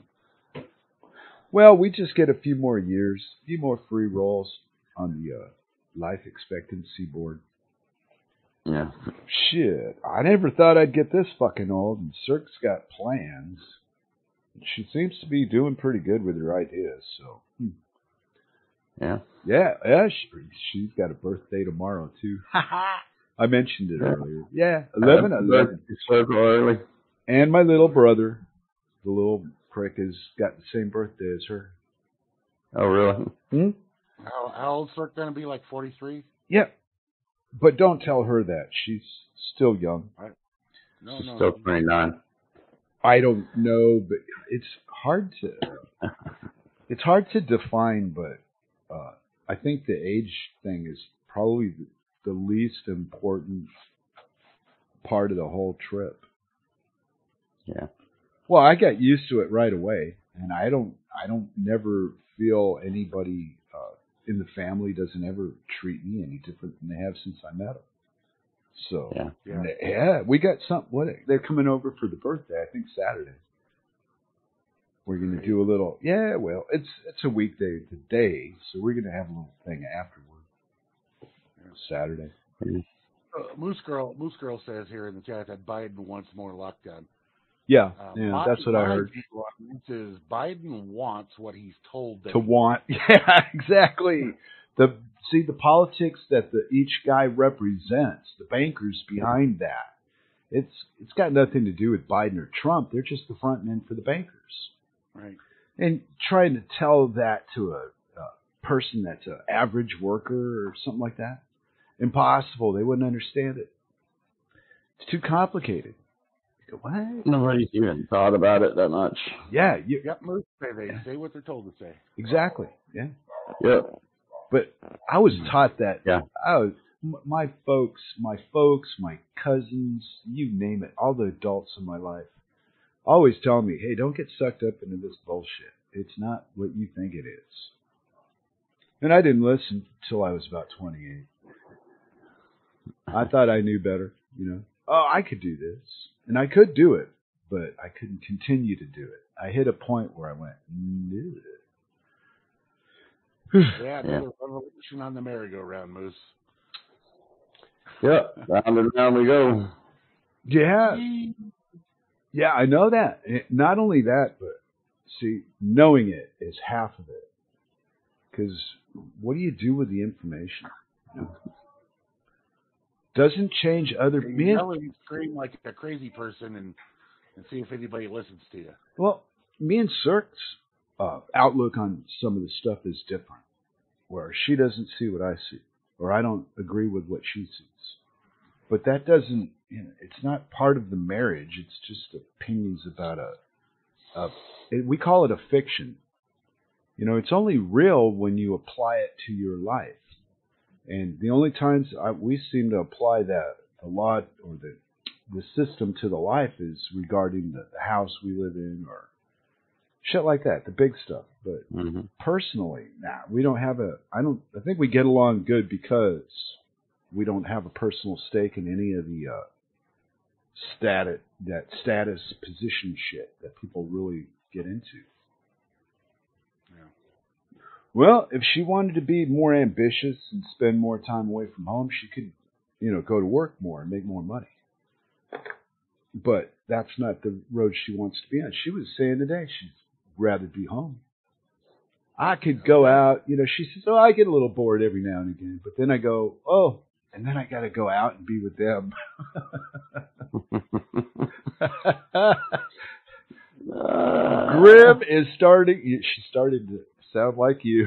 [SPEAKER 1] Well, we just get a few more years, a few more free rolls on the uh, life expectancy board.
[SPEAKER 2] Yeah.
[SPEAKER 1] Shit, I never thought I'd get this fucking old, and Cirque's got plans. She seems to be doing pretty good with her ideas, so. Hmm.
[SPEAKER 2] Yeah.
[SPEAKER 1] Yeah, yeah, she, she's got a birthday tomorrow, too. I mentioned it
[SPEAKER 2] Yeah.
[SPEAKER 1] earlier. Yeah, eleven, eleven.
[SPEAKER 2] Circle early.
[SPEAKER 1] And my little brother, the little prick, has got the same birthday as her.
[SPEAKER 2] Oh, really?
[SPEAKER 1] Hmm?
[SPEAKER 3] How, how old's Cirque going to be? Like forty-three?
[SPEAKER 1] Yeah. But don't tell her that. She's still young.
[SPEAKER 3] No,
[SPEAKER 2] She's
[SPEAKER 3] no.
[SPEAKER 2] still twenty-nine.
[SPEAKER 1] I don't know, but it's hard to it's hard to define, but uh, I think the age thing is probably the, the least important part of the whole trip.
[SPEAKER 2] Yeah.
[SPEAKER 1] Well, I got used to it right away, and I don't I don't never feel anybody uh, in the family doesn't ever treat me any different than they have since I met them. So
[SPEAKER 2] Yeah.
[SPEAKER 3] Yeah.
[SPEAKER 1] yeah, we got some. What they're coming over for the birthday? I think Saturday. We're gonna do a little. Yeah, well, it's it's a weekday today, so we're gonna have a little thing afterward. Saturday.
[SPEAKER 3] Uh, Moose Girl, Moose Girl says here in the chat that Biden wants more lockdown.
[SPEAKER 1] Yeah,
[SPEAKER 3] Uh,
[SPEAKER 1] yeah,
[SPEAKER 3] my-
[SPEAKER 1] that's what I
[SPEAKER 3] my
[SPEAKER 1] heard.
[SPEAKER 3] view on this is Biden wants what he's told that
[SPEAKER 1] To want, yeah, exactly. The see the politics that the each guy represents, the bankers behind that. It's it's got nothing to do with Biden or Trump. They're just the front men for the bankers.
[SPEAKER 3] Right.
[SPEAKER 1] And trying to tell that to a, a person that's an average worker or something like that, impossible. They wouldn't understand it. It's too complicated. You go, what?
[SPEAKER 2] Nobody's even thought about it that much.
[SPEAKER 1] Yeah, you,
[SPEAKER 3] Yep, Moose say they say what they're told to say.
[SPEAKER 1] exactly. Yeah.
[SPEAKER 2] Yep.
[SPEAKER 1] But I was taught that.
[SPEAKER 2] Yeah.
[SPEAKER 1] I was, m- my folks, my folks, my cousins, you name it, all the adults in my life, always telling me, hey, don't get sucked up into this bullshit. It's not what you think it is. And I didn't listen until I was about twenty-eight. I thought I knew better, you know. Oh, I could do this. And I could do it, but I couldn't continue to do it. I hit a point where I went, no.
[SPEAKER 3] Yeah, another revolution on the merry-go-round, Moose.
[SPEAKER 2] Yep. Round and round we go.
[SPEAKER 1] Yeah. Yeah, I know that. It- not only that, but see, knowing it is half of it. Because what do you do with the information? You know? Doesn't change other
[SPEAKER 3] You
[SPEAKER 1] men.
[SPEAKER 3] yell and scream like a crazy person and, and see if anybody listens to you.
[SPEAKER 1] Well, me and Cirque's uh, outlook on some of the stuff is different. Where she doesn't see what I see, or I don't agree with what she sees. But that doesn't, you know, it's not part of the marriage. It's just opinions about a, a it, we call it a fiction. You know, it's only real when you apply it to your life. And the only times I, we seem to apply that, the law or the the system to the life is regarding the, the house we live in or shit like that, the big stuff. But
[SPEAKER 2] Mm-hmm.
[SPEAKER 1] personally, nah, we don't have a, I don't, I think we get along good because we don't have a personal stake in any of the uh, status, that status position shit that people really get into.
[SPEAKER 3] Yeah.
[SPEAKER 1] Well, if she wanted to be more ambitious and spend more time away from home, she could, you know, go to work more and make more money. But that's not the road she wants to be on. She was saying today she'd rather be home. I could go out, you know, she says, oh, I get a little bored every now and again. But then I go, oh, and then I got to go out and be with them.
[SPEAKER 2] Uh,
[SPEAKER 1] Grim is starting. She started to sound like you.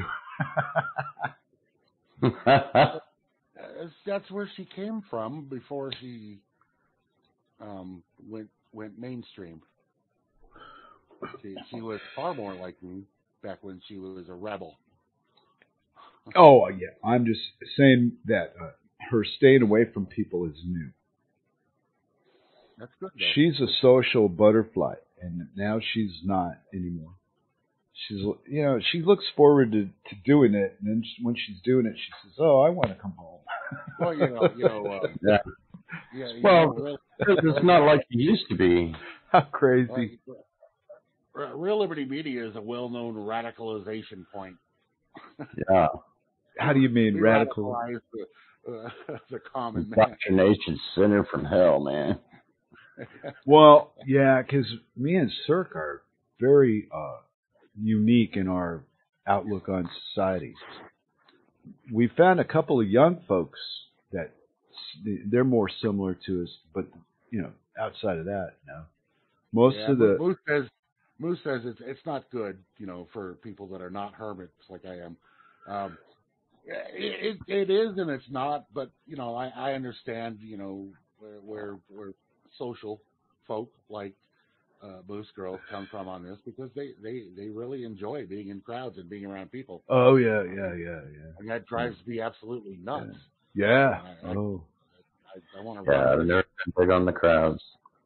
[SPEAKER 3] That's, that's where she came from before she um, went went mainstream. She, she was far more like me back when she was a rebel.
[SPEAKER 1] Oh yeah, I'm just saying that uh, her staying away from people is new.
[SPEAKER 3] That's good, though.
[SPEAKER 1] She's a social butterfly, and now she's not anymore. She's, you know, she looks forward to, to doing it, and then she, when she's doing it, she says, "Oh, I want to come home."
[SPEAKER 3] Well, you know, you know, uh,
[SPEAKER 2] yeah.
[SPEAKER 3] yeah, you
[SPEAKER 2] Well,
[SPEAKER 3] know,
[SPEAKER 2] it's not like it used to be.
[SPEAKER 1] How crazy!
[SPEAKER 3] Like, Real Liberty Media is a well-known radicalization point.
[SPEAKER 2] Yeah.
[SPEAKER 1] How do you mean
[SPEAKER 3] We
[SPEAKER 1] radical?
[SPEAKER 3] radicalize the, uh, the common man.
[SPEAKER 2] Indoctrination center from hell, man.
[SPEAKER 1] Well, yeah, because me and Cirque are very uh, unique in our outlook on society. We found a couple of young folks that they're more similar to us, but you know, outside of that, no. Most
[SPEAKER 3] yeah,
[SPEAKER 1] of the
[SPEAKER 3] Moose says Moose says it's it's not good, you know, for people that are not hermits like I am. Um, it, it it is and it's not, but you know, I, I understand, you know, where where, where social folk like uh, Moose Girl come from on this because they, they, they really enjoy being in crowds and being around people.
[SPEAKER 1] oh yeah, yeah, yeah, yeah,
[SPEAKER 3] And that drives me absolutely nuts.
[SPEAKER 1] yeah.
[SPEAKER 3] I, I,
[SPEAKER 1] Oh,
[SPEAKER 3] I, I want to
[SPEAKER 2] Yeah,
[SPEAKER 3] run.
[SPEAKER 2] they're big on the crowds.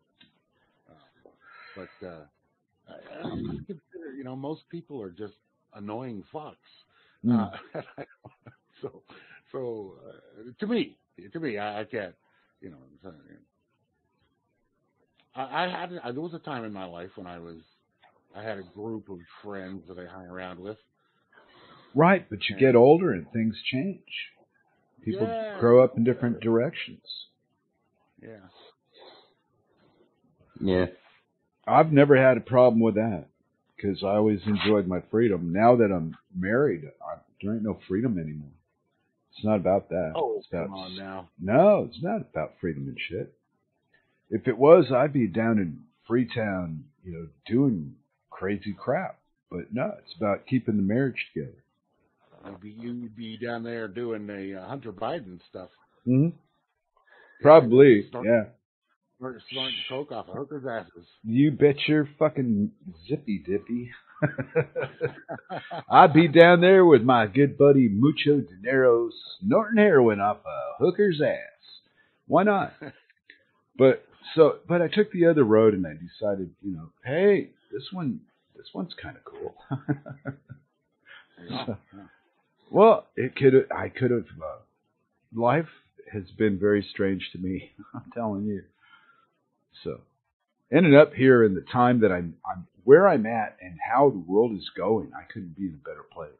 [SPEAKER 3] But uh, I, I just consider, you know, most people are just annoying fucks.
[SPEAKER 1] mm.
[SPEAKER 3] Uh, so, so uh, to me, to me, I, I can't, you know. So, I, I had I, there was a time in my life when I was, I had a group of friends that I hung around with.
[SPEAKER 1] Right, but you get older and things change. People
[SPEAKER 3] Yeah,
[SPEAKER 1] grow up in different directions.
[SPEAKER 3] Yeah.
[SPEAKER 2] Yeah.
[SPEAKER 1] I've never had a problem with that because I always enjoyed my freedom. Now that I'm married, I, there ain't no freedom anymore. It's not about that.
[SPEAKER 3] Oh,
[SPEAKER 1] it's about,
[SPEAKER 3] come on now.
[SPEAKER 1] No, it's not about freedom and shit. If it was, I'd be down in Freetown, you know, doing crazy crap. But no, it's about keeping the marriage together.
[SPEAKER 3] You'd be, you'd be down there doing the uh, Hunter Biden stuff.
[SPEAKER 1] Mm-hmm. Probably,
[SPEAKER 3] Snort,
[SPEAKER 1] yeah.
[SPEAKER 3] Snort, snorting coke off of hookers' asses.
[SPEAKER 1] You bet your fucking zippy dippy. I'd be down there with my good buddy Mucho Dinero snorting heroin off a hooker's ass. Why not? But so, but I took the other road and I decided, you know, hey, this one, this one's kind of cool.
[SPEAKER 3] Yeah,
[SPEAKER 1] so,
[SPEAKER 3] yeah.
[SPEAKER 1] well, it could, I could have. Uh, life has been very strange to me. I'm telling you. So, ended up here in the time that I'm, I'm where I'm at and how the world is going. I couldn't be in a better place.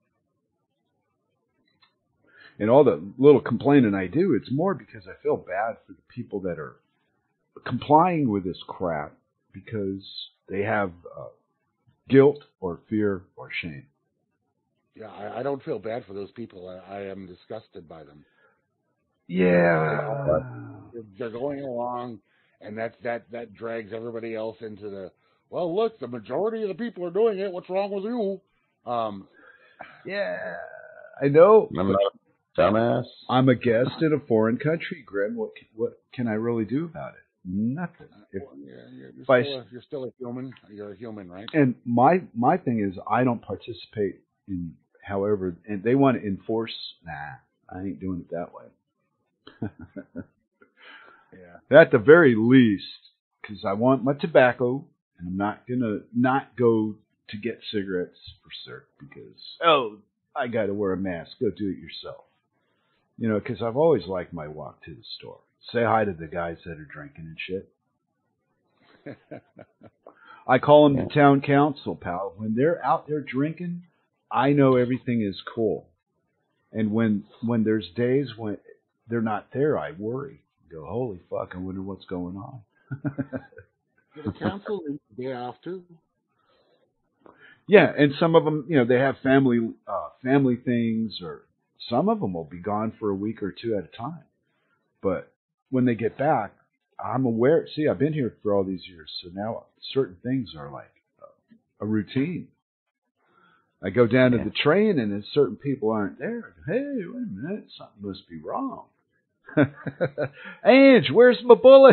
[SPEAKER 1] And all the little complaining I do, it's more because I feel bad for the people that are complying with this crap because they have uh, guilt or fear or shame.
[SPEAKER 3] Yeah, I, I don't feel bad for those people. I, I am disgusted by them.
[SPEAKER 1] Yeah.
[SPEAKER 3] They're, they're going along, and that, that, that drags everybody else into the, well, look, the majority of the people are doing it. What's wrong with you? Um,
[SPEAKER 1] Yeah. I know.
[SPEAKER 2] I'm not a dumbass.
[SPEAKER 1] I'm a guest in a foreign country, Grim. What what can I really do about it? Nothing. If,
[SPEAKER 3] well, yeah, you're, you're,
[SPEAKER 1] I,
[SPEAKER 3] still a, you're still a human. You're a human, right?
[SPEAKER 1] and my my thing is, I don't participate in. However, and they want to enforce. Nah, I ain't doing it that way.
[SPEAKER 3] Yeah.
[SPEAKER 1] At the very least, because I want my tobacco, and I'm not gonna not go to get cigarettes for cert because oh, I got to wear a mask. Go do it yourself. You know, because I've always liked my walk to the store. Say hi to the guys that are drinking and shit. I call them the town council, pal. When they're out there drinking, I know everything is cool. And when when there's days when they're not there, I worry. I go, holy fuck, I wonder what's going on.
[SPEAKER 3] The council needs a day off too.
[SPEAKER 1] Yeah, and some of them, you know, they have family uh, family things or some of them will be gone for a week or two at a time. But when they get back, I'm aware. See, I've been here for all these years, so now certain things are like a routine. I go down to the train, and if certain people aren't there, I go, hey, wait a minute, something must be wrong. Ange, where's my bullet?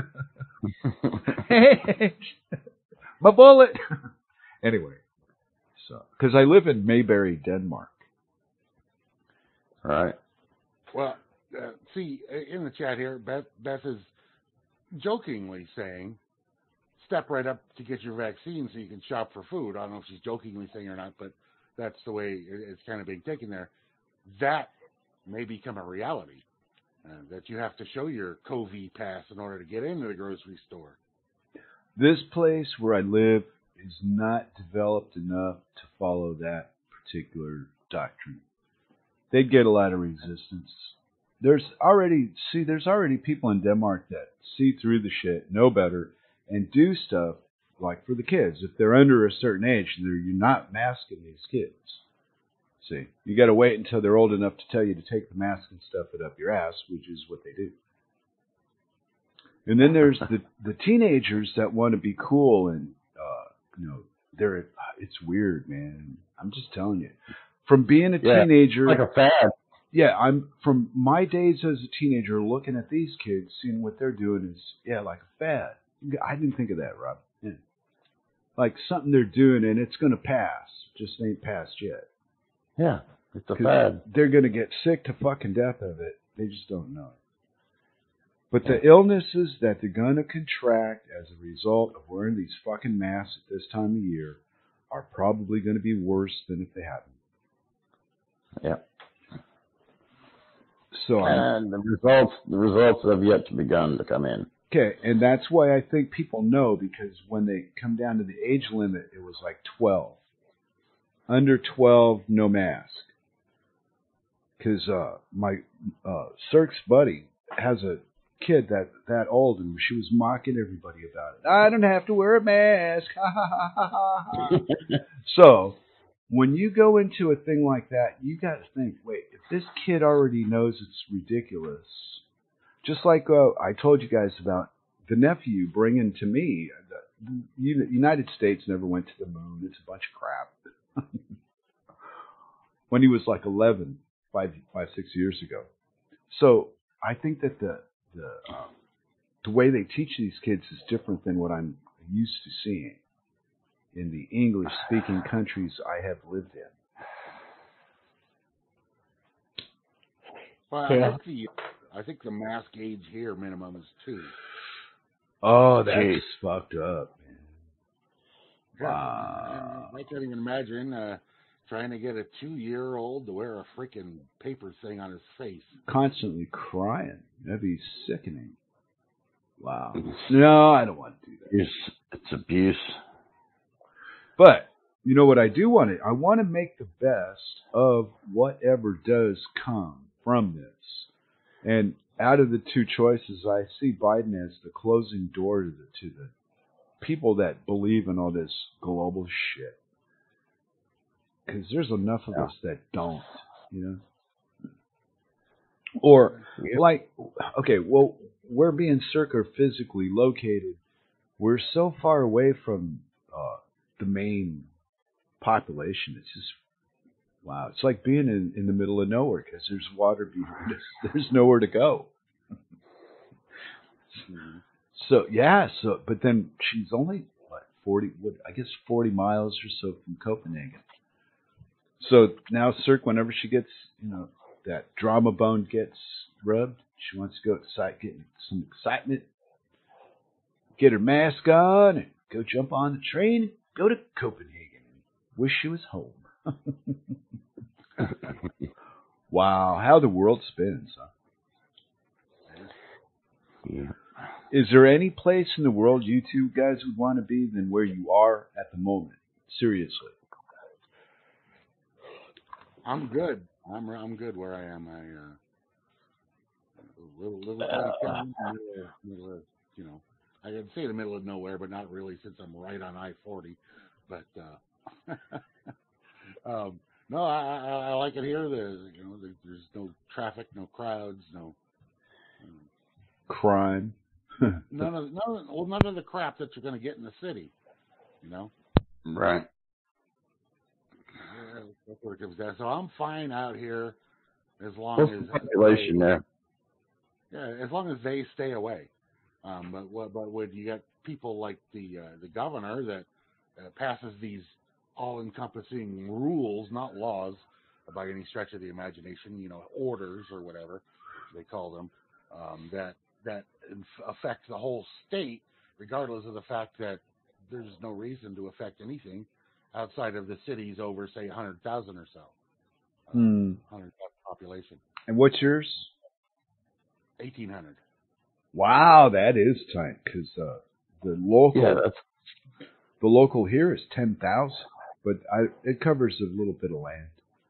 [SPEAKER 1] Ange, my bullet. Anyway, so because I live in Mayberry, Denmark.
[SPEAKER 2] Right.
[SPEAKER 3] Well, uh, see, in the chat here, Beth, Beth is jokingly saying, step right up to get your vaccine so you can shop for food. I don't know if she's jokingly saying or not, but that's the way it's kind of being taken there. That may become a reality, uh, that you have to show your COVID pass in order to get into the grocery store.
[SPEAKER 1] This place where I live is not developed enough to follow that particular doctrine. They'd get a lot of resistance. There's already, see, there's already people in Denmark that see through the shit, know better, and do stuff like for the kids. If they're under a certain age, they're, you're not masking these kids. See, you got to wait until they're old enough to tell you to take the mask and stuff it up your ass, which is what they do. And then there's the, the teenagers that want to be cool and, uh, you know, they're, it's weird, man. I'm just telling you. From being a
[SPEAKER 2] yeah,
[SPEAKER 1] teenager.
[SPEAKER 2] Like a fad.
[SPEAKER 1] Yeah, I'm from my days as a teenager looking at these kids, seeing what they're doing is, yeah, like a fad. I didn't think of that, Rob. Yeah. Like something they're doing and it's going to pass. Just ain't passed yet.
[SPEAKER 2] Yeah, it's a fad.
[SPEAKER 1] They're going to get sick to fucking death of it. They just don't know it. But the illnesses that they're going to contract as a result of wearing these fucking masks at this time of year are probably going to be worse than if they hadn't.
[SPEAKER 2] Yeah.
[SPEAKER 1] So
[SPEAKER 2] and the results, the results have yet to begun to come in.
[SPEAKER 1] Okay, and that's why I think people know, because when they come down to the age limit, it was like twelve. Under twelve, no mask. Because uh, my uh, Cirque's buddy has a kid that that old, and she was mocking everybody about it. I don't have to wear a mask. Ha ha ha ha ha. So when you go into a thing like that, you got to think, wait, if this kid already knows it's ridiculous, just like uh, I told you guys about the nephew bringing to me, the United States never went to the moon. It's a bunch of crap. When he was like eleven, five, five, six years ago. So I think that the the um, the way they teach these kids is different than what I'm used to seeing in the English-speaking countries I have lived in.
[SPEAKER 3] Well,
[SPEAKER 1] Yeah.
[SPEAKER 3] I think the I think the mask age here minimum is two.
[SPEAKER 1] Oh, that's
[SPEAKER 2] Jeez.
[SPEAKER 1] fucked up, man.
[SPEAKER 3] Yeah.
[SPEAKER 1] Wow.
[SPEAKER 3] I can't even imagine uh, trying to get a two-year-old to wear a freaking paper thing on his face.
[SPEAKER 1] Constantly crying. That'd be sickening. Wow. No, I don't want to do that.
[SPEAKER 2] It's, it's abuse.
[SPEAKER 1] But, you know what I do want to? I want to make the best of whatever does come from this. And out of the two choices, I see Biden as the closing door to the, to the people that believe in all this global shit. Because there's enough of
[SPEAKER 2] Yeah.
[SPEAKER 1] us that don't, you know? Or,
[SPEAKER 2] Yep.
[SPEAKER 1] like, okay, well, we're being Cirque physically located. We're so far away from uh, the main population. It's just, wow. It's like being in, in the middle of nowhere because there's water behind us. There's nowhere to go.
[SPEAKER 3] Mm-hmm.
[SPEAKER 1] So, yeah, so, but then she's only, what, forty, what, I guess forty miles or so from Copenhagen. So now Cirque, whenever she gets, you know, that drama bone gets rubbed, she wants to go excite, get some excitement, get her mask on, and go jump on the train and go to Copenhagen. Wish she was home. Wow, how the world spins, huh?
[SPEAKER 2] Yeah.
[SPEAKER 1] Is there any place in the world you two guys would want to be than where you are at the moment? Seriously.
[SPEAKER 3] I'm good. I'm I'm good where I am. I uh, little little tiny town, middle, middle of, you know, I could say the middle of nowhere, but not really since I'm right on I forty. But uh, um, No, I, I, I like it here. There's, you know, there, there's no traffic, no crowds, no um,
[SPEAKER 1] Crime.
[SPEAKER 3] none of none of, well, none of the crap that you're going to get in the city. You know,
[SPEAKER 2] Right.
[SPEAKER 3] yeah, that's what it comes down. So I'm fine out here as long
[SPEAKER 2] What's
[SPEAKER 3] as
[SPEAKER 2] the population
[SPEAKER 3] they,
[SPEAKER 2] there?
[SPEAKER 3] yeah, as long as they stay away. Um, but what, but when you got people like the uh, the governor that uh, passes these all-encompassing rules, not laws, by any stretch of the imagination, you know, orders or whatever they call them, um, that that affect the whole state, regardless of the fact that there's no reason to affect anything outside of the cities over, say, one hundred thousand or so, uh,
[SPEAKER 1] Hmm.
[SPEAKER 3] one hundred thousand population,
[SPEAKER 1] And what's yours?
[SPEAKER 3] eighteen hundred.
[SPEAKER 1] Wow, that is tight because uh, the local
[SPEAKER 2] Yeah, that's
[SPEAKER 1] the local here is ten thousand, but I, it covers a little bit of land.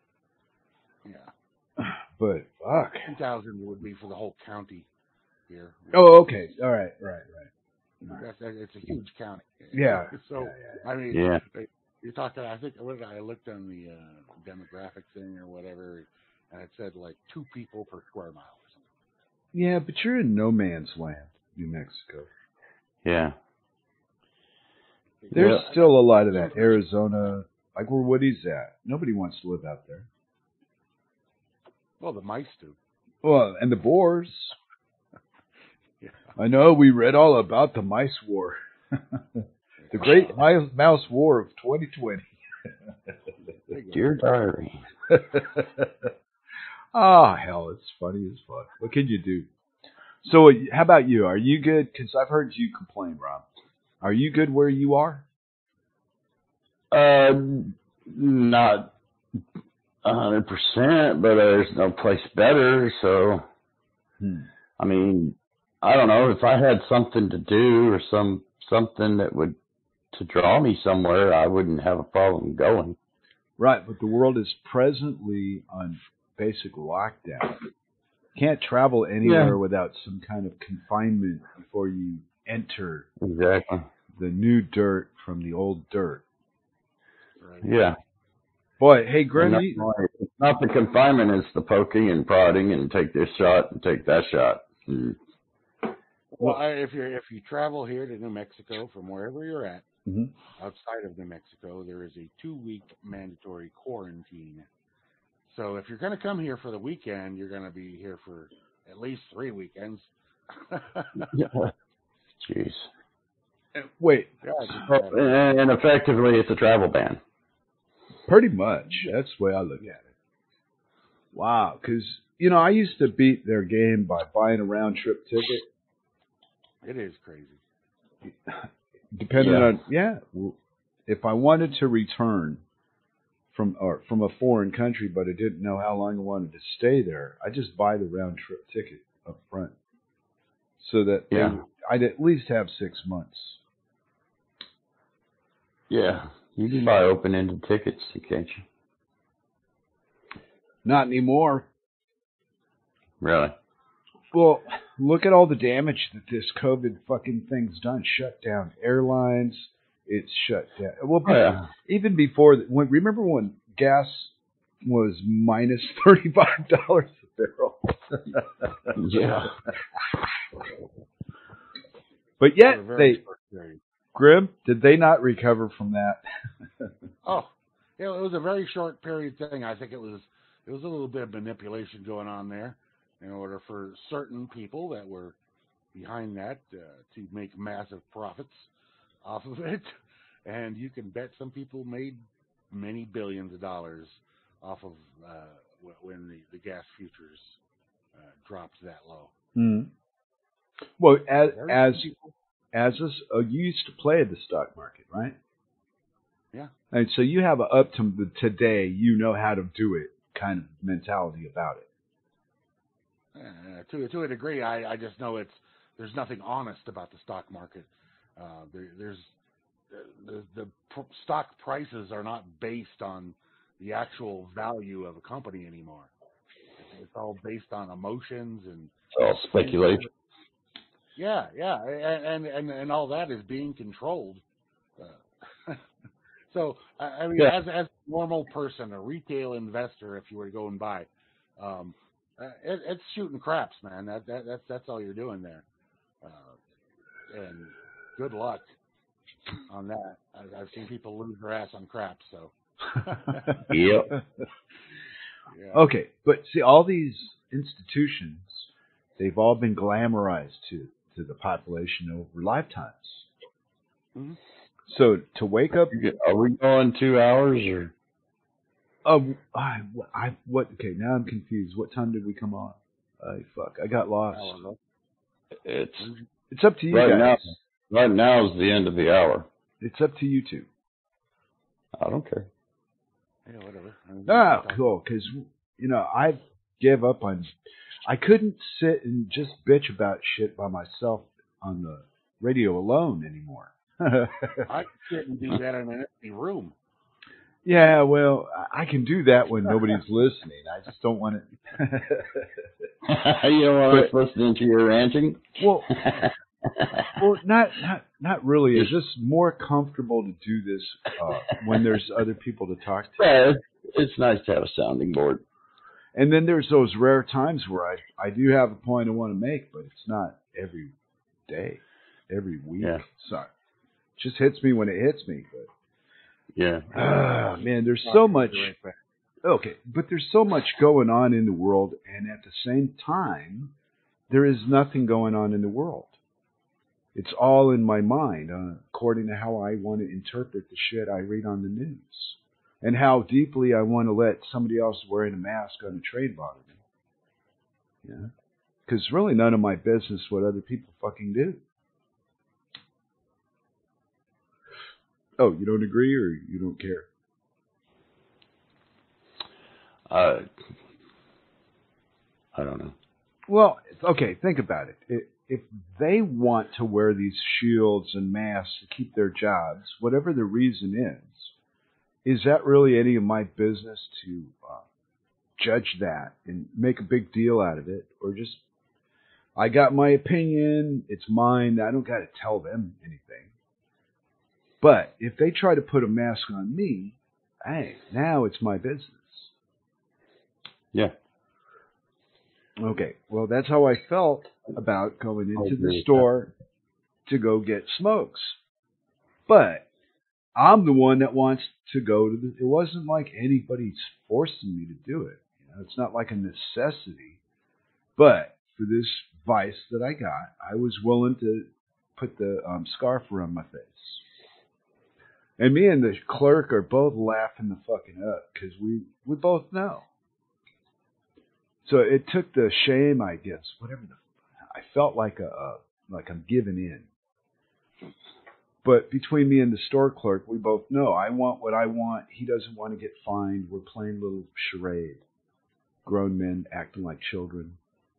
[SPEAKER 3] Yeah.
[SPEAKER 1] But fuck.
[SPEAKER 3] ten thousand would be for the whole county here.
[SPEAKER 1] Oh, okay. All right, right, right.
[SPEAKER 3] That's, that, it's a huge county.
[SPEAKER 1] Yeah.
[SPEAKER 3] So,
[SPEAKER 1] yeah, yeah.
[SPEAKER 3] I mean,
[SPEAKER 2] yeah.
[SPEAKER 3] you're talking, I think, what did I, I looked on the uh, demographic thing or whatever, and it said like two people per square mile or something.
[SPEAKER 1] Yeah, but you're in no man's land, New Mexico.
[SPEAKER 2] Yeah.
[SPEAKER 1] There's
[SPEAKER 2] Yeah.
[SPEAKER 1] still a lot of that. Arizona, like where Woody's at. Nobody wants to live out there.
[SPEAKER 3] Well, the mice do.
[SPEAKER 1] Well, and the boars.
[SPEAKER 3] Yeah.
[SPEAKER 1] I know, we read all about the mice war. The great mi- mouse war of twenty twenty.
[SPEAKER 2] Dear diary.
[SPEAKER 1] Oh, hell, it's funny as fuck. What can you do? So, how about you? Are you good? Because I've heard you complain, Rob. Are you good where you are?
[SPEAKER 2] Uh, not a hundred percent, but there's no place better. So,
[SPEAKER 1] Hmm.
[SPEAKER 2] I mean, I don't know if I had something to do or some something that would to draw me somewhere, I wouldn't have a problem going.
[SPEAKER 1] Right, but the world is presently on basic lockdown. Can't travel anywhere
[SPEAKER 2] Yeah.
[SPEAKER 1] without some kind of confinement before you enter
[SPEAKER 2] Exactly.
[SPEAKER 1] the new dirt from the old dirt.
[SPEAKER 3] Right.
[SPEAKER 2] Yeah.
[SPEAKER 1] Boy, hey,
[SPEAKER 2] And
[SPEAKER 1] Grim,
[SPEAKER 2] not,
[SPEAKER 1] you,
[SPEAKER 2] it's not the confinement, it's the poking and prodding and take this shot and take that shot. And,
[SPEAKER 3] Well, I, if you if you travel here to New Mexico from wherever you're at,
[SPEAKER 1] Mhm.
[SPEAKER 3] outside of New Mexico, there is a two-week mandatory quarantine. So if you're going to come here for the weekend, you're going to be here for at least three weekends.
[SPEAKER 2] yeah. Jeez.
[SPEAKER 1] wait,
[SPEAKER 3] Yeah, I think
[SPEAKER 2] Well,
[SPEAKER 3] that-
[SPEAKER 2] and effectively, it's a travel ban.
[SPEAKER 1] pretty much. That's the way I look at it. Wow, because, you know, I used to beat their game by buying a round-trip ticket.
[SPEAKER 3] it is crazy.
[SPEAKER 1] Depending
[SPEAKER 2] Yeah.
[SPEAKER 1] on, yeah, well, if I wanted to return from or from a foreign country, but I didn't know how long I wanted to stay there, I just buy the round trip ticket up front, so that they-
[SPEAKER 2] Yeah.
[SPEAKER 1] I'd at least have six months.
[SPEAKER 2] Yeah. You can buy open-ended tickets, can't you?
[SPEAKER 1] Not anymore.
[SPEAKER 2] Really?
[SPEAKER 1] Well, look at all the damage that this COVID fucking thing's done. Shut down airlines. It's shut down. Well,
[SPEAKER 2] Oh, yeah.
[SPEAKER 1] even before, when, remember when gas was minus thirty-five dollars a barrel?
[SPEAKER 2] Yeah.
[SPEAKER 1] But
[SPEAKER 3] For a
[SPEAKER 1] yet,
[SPEAKER 3] very
[SPEAKER 1] they,
[SPEAKER 3] short period.
[SPEAKER 1] Grim, did they not recover from that?
[SPEAKER 3] Oh, it was a very short period thing. I think it was it was a little bit of manipulation going on there in order for certain people that were behind that uh, to make massive profits off of it. And you can bet some people made many billions of dollars off of uh, when the, the gas futures uh, dropped that low.
[SPEAKER 1] Mm. Well, as
[SPEAKER 3] Very
[SPEAKER 1] as
[SPEAKER 3] few people-
[SPEAKER 1] as a, uh, you used to play the stock market, right?
[SPEAKER 3] Yeah.
[SPEAKER 1] And so you have a up to the today, you know how to do it kind of mentality about it.
[SPEAKER 3] Uh, to to a degree, I, I just know it's there's nothing honest about the stock market. Uh, there, there's the, the the stock prices are not based on the actual value of a company anymore. It's all based on emotions and
[SPEAKER 2] It's all speculation.
[SPEAKER 3] yeah, yeah, and and and, and all that is being controlled. Uh, So, I I mean,
[SPEAKER 2] Yeah.
[SPEAKER 3] as as a normal person, a retail investor, if you were to go and buy, um, uh, it, it's shooting craps, man. That, that that's that's all you're doing there. Uh, and good luck on that. I've, I've seen people lose their ass on craps. So,
[SPEAKER 2] Yep.
[SPEAKER 3] yeah.
[SPEAKER 1] Okay, but see, all these institutions, they've all been glamorized to, to the population over lifetimes.
[SPEAKER 3] Mhm.
[SPEAKER 1] So to wake up,
[SPEAKER 2] Are we going two hours or?
[SPEAKER 1] um, I, I, what? Okay, now I'm confused. What time did we come on? I fuck, I got lost.
[SPEAKER 3] Hour, though.
[SPEAKER 2] It's
[SPEAKER 1] It's up to you
[SPEAKER 2] right
[SPEAKER 1] guys.
[SPEAKER 2] now. Right now is the end of the hour.
[SPEAKER 1] It's up to you two.
[SPEAKER 2] I don't care.
[SPEAKER 3] Yeah, whatever. I mean,
[SPEAKER 1] Ah,
[SPEAKER 3] we can
[SPEAKER 1] cool. Because you know, I gave up on. I couldn't sit and just bitch about shit by myself on the radio alone anymore.
[SPEAKER 3] talk. I couldn't do that in an empty room.
[SPEAKER 1] Yeah, well, I I can do that when nobody's listening. I just don't want it.
[SPEAKER 2] You don't want us
[SPEAKER 1] But-
[SPEAKER 2] listening to your ranting?
[SPEAKER 1] well, well, not not not really. It's just more comfortable to do this uh, when there's other people to talk to.
[SPEAKER 2] Yeah, it's nice to have a sounding board.
[SPEAKER 1] And then there's those rare times where I I do have a point I want to make, but it's not every day, every week.
[SPEAKER 2] Yeah.
[SPEAKER 1] So it just hits me when it hits me. But
[SPEAKER 2] Yeah.
[SPEAKER 1] ah, man, there's so much. Okay, but there's so much going on in the world, and at the same time, there is nothing going on in the world. It's all in my mind, uh, according to how I want to interpret the shit I read on the news, and how deeply I want to let somebody else wearing a mask on a train bother me. Yeah, because really none of my business what other people fucking do. Oh, you don't agree or you don't care?
[SPEAKER 2] Uh, I don't know.
[SPEAKER 1] Well, okay, think about it. If, if they want to wear these shields and masks to keep their jobs, whatever the reason is, is that really any of my business to uh, judge that and make a big deal out of it? Or just, I got my opinion, it's mine, I don't got to tell them anything. But if they try to put a mask on me, hey, now it's my business.
[SPEAKER 2] Yeah.
[SPEAKER 1] Okay, well, that's how I felt about going
[SPEAKER 2] I
[SPEAKER 1] into
[SPEAKER 2] agree
[SPEAKER 1] the
[SPEAKER 2] with
[SPEAKER 1] store to go get smokes. But I'm the one that wants to go to the, it wasn't like anybody's forcing me to do it. You know, it's not like a necessity. But for this vice that I got, I was willing to put the um, scarf around my face. And me and the clerk are both laughing the fucking up because we, we both know. So it took the shame, I guess, whatever the, I felt like a, uh, like I'm giving in. But between me and the store clerk, we both know I want what I want. He doesn't want to get fined. We're playing a little charade. Grown men acting like children.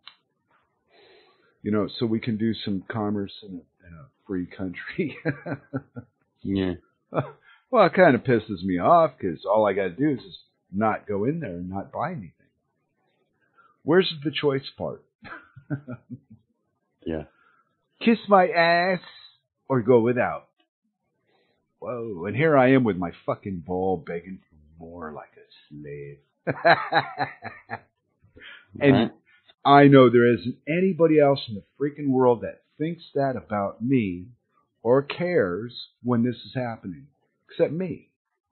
[SPEAKER 1] You know, so we can do some commerce in a, in a free country.
[SPEAKER 2] Yeah.
[SPEAKER 1] Well, it kind of pisses me off because all I got to do is just not go in there and not buy anything. Where's the choice part?
[SPEAKER 2] Yeah.
[SPEAKER 1] Kiss my ass or go without. Whoa, and here I am with my fucking ball begging for more like a slave. And
[SPEAKER 2] Right.
[SPEAKER 1] I know there isn't anybody else in the freaking world that thinks that about me or cares when this is happening, except me.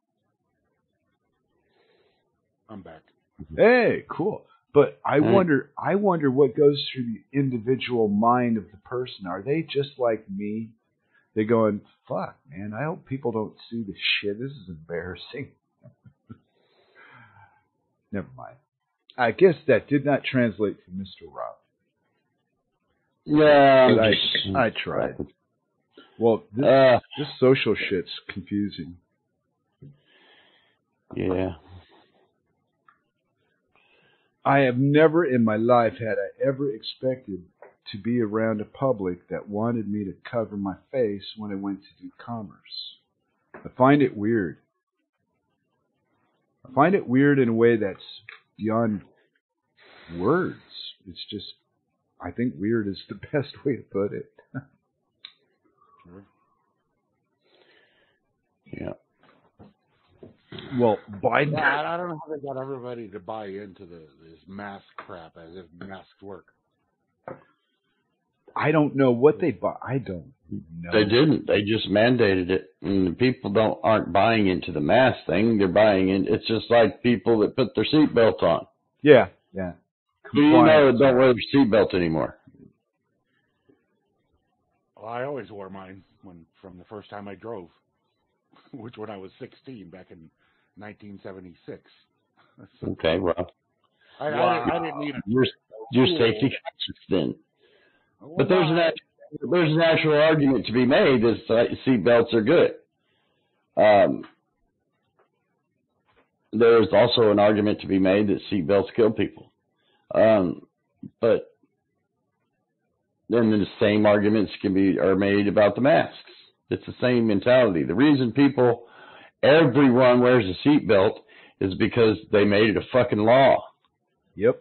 [SPEAKER 3] I'm back.
[SPEAKER 1] Hey, cool. But I
[SPEAKER 2] Right.
[SPEAKER 1] wonder, I wonder what goes through the individual mind of the person. Are they just like me? They're going, fuck, man, I hope people don't see this shit. This is embarrassing. Never mind. I guess that did not translate for Mister Rob.
[SPEAKER 2] Yeah.
[SPEAKER 1] But I,
[SPEAKER 2] just-
[SPEAKER 1] I tried. Well, this,
[SPEAKER 2] Uh,
[SPEAKER 1] this social shit's confusing.
[SPEAKER 2] yeah.
[SPEAKER 1] I have never in my life had I ever expected to be around a public that wanted me to cover my face when I went to do commerce. I find it weird. I find it weird in a way that's beyond words. It's just, I think weird is the best way to put it.
[SPEAKER 3] Sure.
[SPEAKER 2] Yeah.
[SPEAKER 1] Well, Biden.
[SPEAKER 3] Yeah, I don't know how they got everybody to buy into the this mask crap as if masks work.
[SPEAKER 1] I don't know what they bought. I don't know.
[SPEAKER 2] They didn't. They just mandated it, and the people don't aren't buying into the mask thing. They're buying in. It's just like people that put their seatbelt on.
[SPEAKER 1] Yeah, yeah.
[SPEAKER 2] Who do you know that don't wear their seatbelt anymore?
[SPEAKER 3] Well, I always wore mine when from the first time I drove, which when I was sixteen back in nineteen seventy-six. So
[SPEAKER 2] Okay, well,
[SPEAKER 3] I,
[SPEAKER 1] wow.
[SPEAKER 3] I, I didn't need it.
[SPEAKER 2] you're you're safety conscious then. But there's an actual, there's an actual argument to be made that seatbelts are good. Um, there's also an argument to be made that seatbelts kill people. Um, but then the same arguments can be are made about the masks. It's the same mentality. The reason people, everyone wears a seatbelt is because they made it a fucking law.
[SPEAKER 1] Yep.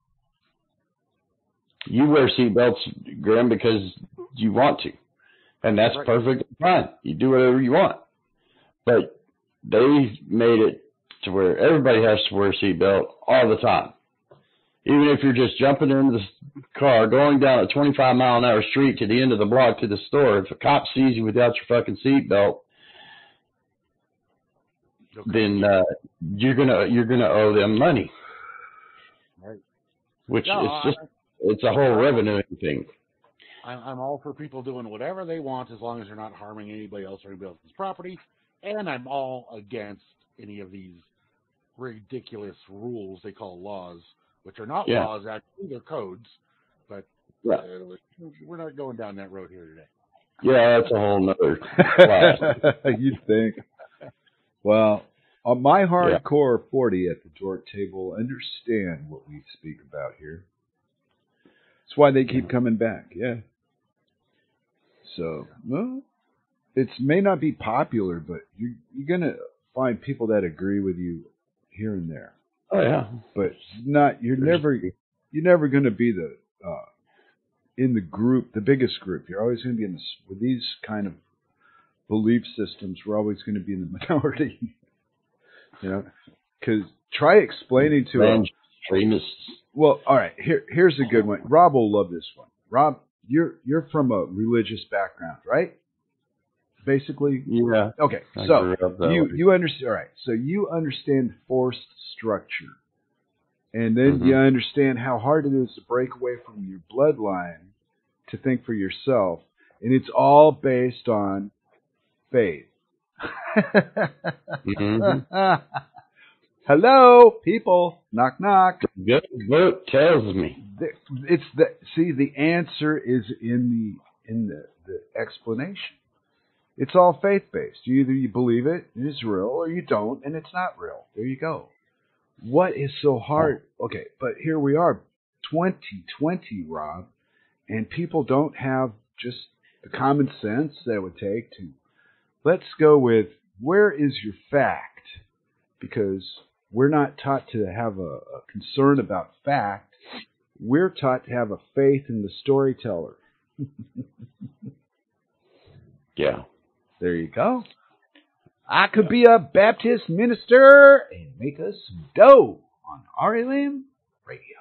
[SPEAKER 2] You wear seatbelts, Graham, because you want to. And that's
[SPEAKER 3] Right.
[SPEAKER 2] perfectly fine. You do whatever you want. But they made it to where everybody has to wear a seatbelt all the time. Even if you're just jumping into the car, going down a twenty-five mile an hour street to the end of the block to the store, if a cop sees you without your fucking seatbelt,
[SPEAKER 3] Okay.
[SPEAKER 2] then uh, you're gonna you're gonna owe them money.
[SPEAKER 3] Right.
[SPEAKER 2] Which
[SPEAKER 3] No,
[SPEAKER 2] is just
[SPEAKER 3] I-
[SPEAKER 2] it's a whole revenue thing.
[SPEAKER 3] I'm, I'm all for people doing whatever they want as long as they're not harming anybody else or anybody else's property. And I'm all against any of these ridiculous rules they call laws, which are not
[SPEAKER 2] Yeah.
[SPEAKER 3] laws, actually, they're codes. But
[SPEAKER 2] Yeah.
[SPEAKER 3] uh, we're not going down that road here today.
[SPEAKER 2] Yeah, that's a whole nother class.
[SPEAKER 1] You think? Well, on my hardcore forty at the Dork table understand what we speak about here. That's why they keep coming back. Yeah. So, well, it may not be popular, but you, you're gonna find people that agree with you here and there.
[SPEAKER 2] Oh yeah.
[SPEAKER 1] But not you're never you're never gonna be the uh, in the group, the biggest group. You're always gonna be in this with these kind of belief systems. We're always going to be in the minority. You know, because try explaining to a
[SPEAKER 2] extremists.
[SPEAKER 1] Well, all right. Here, here's a good one. Rob will love this one. Rob, you're you're from a religious background, right? Basically.
[SPEAKER 2] Yeah.
[SPEAKER 1] Okay.
[SPEAKER 2] I
[SPEAKER 1] So
[SPEAKER 2] grew up that
[SPEAKER 1] you
[SPEAKER 2] way.
[SPEAKER 1] you understand. All right. So you understand forced structure, and then
[SPEAKER 2] Mhm.
[SPEAKER 1] you understand how hard it is to break away from your bloodline to think for yourself, and it's all based on faith.
[SPEAKER 2] Mhm.
[SPEAKER 1] Hello, people. Knock, knock.
[SPEAKER 2] Good book tells me.
[SPEAKER 1] The- It's the see. The answer is in the in the, the explanation. It's all faith based. You either you believe it, and it's real, or you don't, and it's not real. There you go. What is so hard? Okay, but here we are, twenty twenty, Rob, and people don't have just the common sense that it would take to. Let's go with where is your fact? Because we're not taught to have a, a concern about fact. We're taught to have a faith in the storyteller.
[SPEAKER 2] Yeah.
[SPEAKER 1] There you go. I could be a Baptist minister and make us some dough on R L M Radio.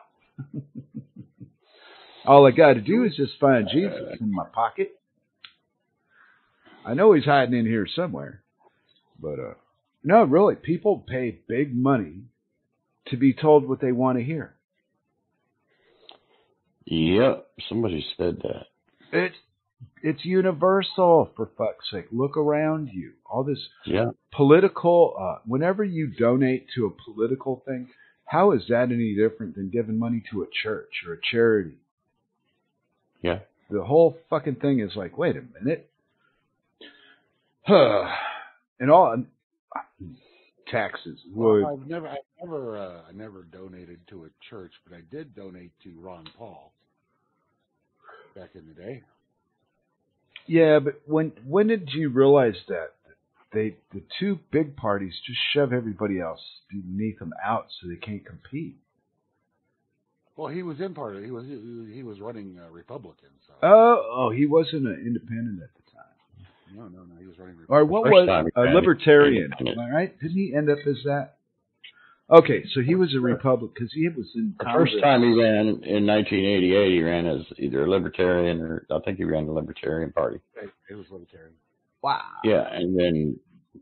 [SPEAKER 1] All I got to do is just find Jesus in my pocket. I know he's hiding in here somewhere. But, uh, no, really, people pay big money to be told what they want to hear.
[SPEAKER 2] Yep. Somebody said that.
[SPEAKER 1] It's it's universal, for fuck's sake. Look around you. All this
[SPEAKER 2] Yeah.
[SPEAKER 1] political, uh, whenever you donate to a political thing, how is that any different than giving money to a church or a charity?
[SPEAKER 2] Yeah.
[SPEAKER 1] The whole fucking thing is like, wait a minute. Huh. And all taxes.
[SPEAKER 3] Well,
[SPEAKER 1] Would,
[SPEAKER 3] I've never, I've never, uh, I never donated to a church, but I did donate to Ron Paul back in the day.
[SPEAKER 1] yeah, but when when did you realize that they the two big parties just shove everybody else beneath them out so they can't compete?
[SPEAKER 3] Well, he was in part of it. He was he, he was running uh, Republican. So
[SPEAKER 1] Oh, oh, he wasn't an independent at the time.
[SPEAKER 3] No, no, no. He was running.
[SPEAKER 1] Or what
[SPEAKER 2] First
[SPEAKER 1] was
[SPEAKER 2] time he
[SPEAKER 1] a
[SPEAKER 2] ran
[SPEAKER 1] libertarian?
[SPEAKER 2] independent.
[SPEAKER 1] Am I right? Didn't he end up as that? Okay, so he was a Republican because he was in
[SPEAKER 2] The
[SPEAKER 1] Congress.
[SPEAKER 2] first time he ran in nineteen eighty-eight, he ran as either a libertarian or I think he ran the Libertarian Party.
[SPEAKER 3] It was libertarian.
[SPEAKER 1] Wow.
[SPEAKER 2] Yeah, and then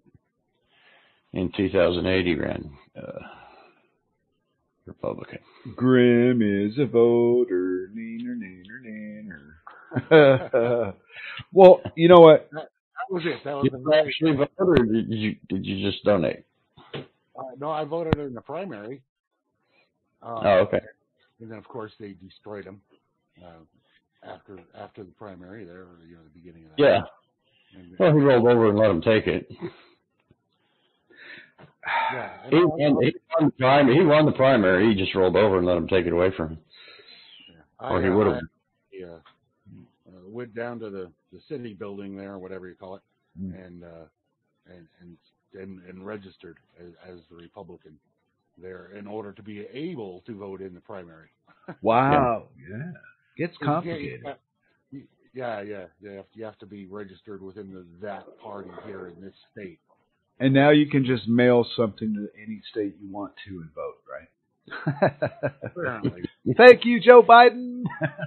[SPEAKER 2] in two thousand eight, he ran uh, Republican.
[SPEAKER 1] Grim is a voter. Neener, neener, neener. Well, you know what?
[SPEAKER 3] That was it. That was
[SPEAKER 2] Did
[SPEAKER 3] the
[SPEAKER 2] you
[SPEAKER 3] very.
[SPEAKER 2] actually vote, or did you did you just donate?
[SPEAKER 3] Uh, no, I voted in the primary. Uh,
[SPEAKER 2] Oh, okay.
[SPEAKER 3] And then, of course, they destroyed him uh, after after the primary. There, or, you know, the beginning of that.
[SPEAKER 2] Yeah.
[SPEAKER 3] And,
[SPEAKER 2] Well, he rolled over and let him take it.
[SPEAKER 3] yeah. And
[SPEAKER 2] He
[SPEAKER 3] I-
[SPEAKER 2] won, he won the primary. He won the primary. He just rolled over and let him take it away from him,
[SPEAKER 3] I,
[SPEAKER 2] or he
[SPEAKER 3] uh,
[SPEAKER 2] would
[SPEAKER 3] I,
[SPEAKER 2] have.
[SPEAKER 3] Yeah. Uh, went down to the, the city building there, whatever you call it,
[SPEAKER 1] Mm.
[SPEAKER 3] and uh, and and and, and registered as, as the Republican there in order to be able to vote in the primary.
[SPEAKER 1] Wow. Yeah. Gets
[SPEAKER 3] Yeah,
[SPEAKER 1] complicated.
[SPEAKER 3] Yeah, yeah, yeah. You have, you have to be registered within the, that party here in this state.
[SPEAKER 1] And now you can just mail something to any state you want to and vote, right?
[SPEAKER 3] Apparently.
[SPEAKER 1] Thank you, Joe Biden.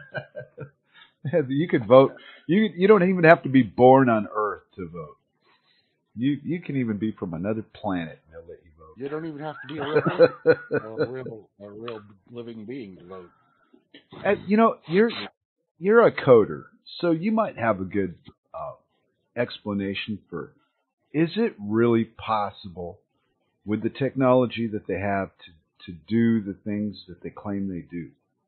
[SPEAKER 1] You could vote. You you don't even have to be born on Earth to vote. You you can even be from another planet and they'll let you vote.
[SPEAKER 3] You don't even have to be a real, a real, a real living being to vote.
[SPEAKER 1] And, you know, you're you're a coder, so you might have a good uh, explanation for. Is it really possible with the technology that they have to to do the things that they claim they do?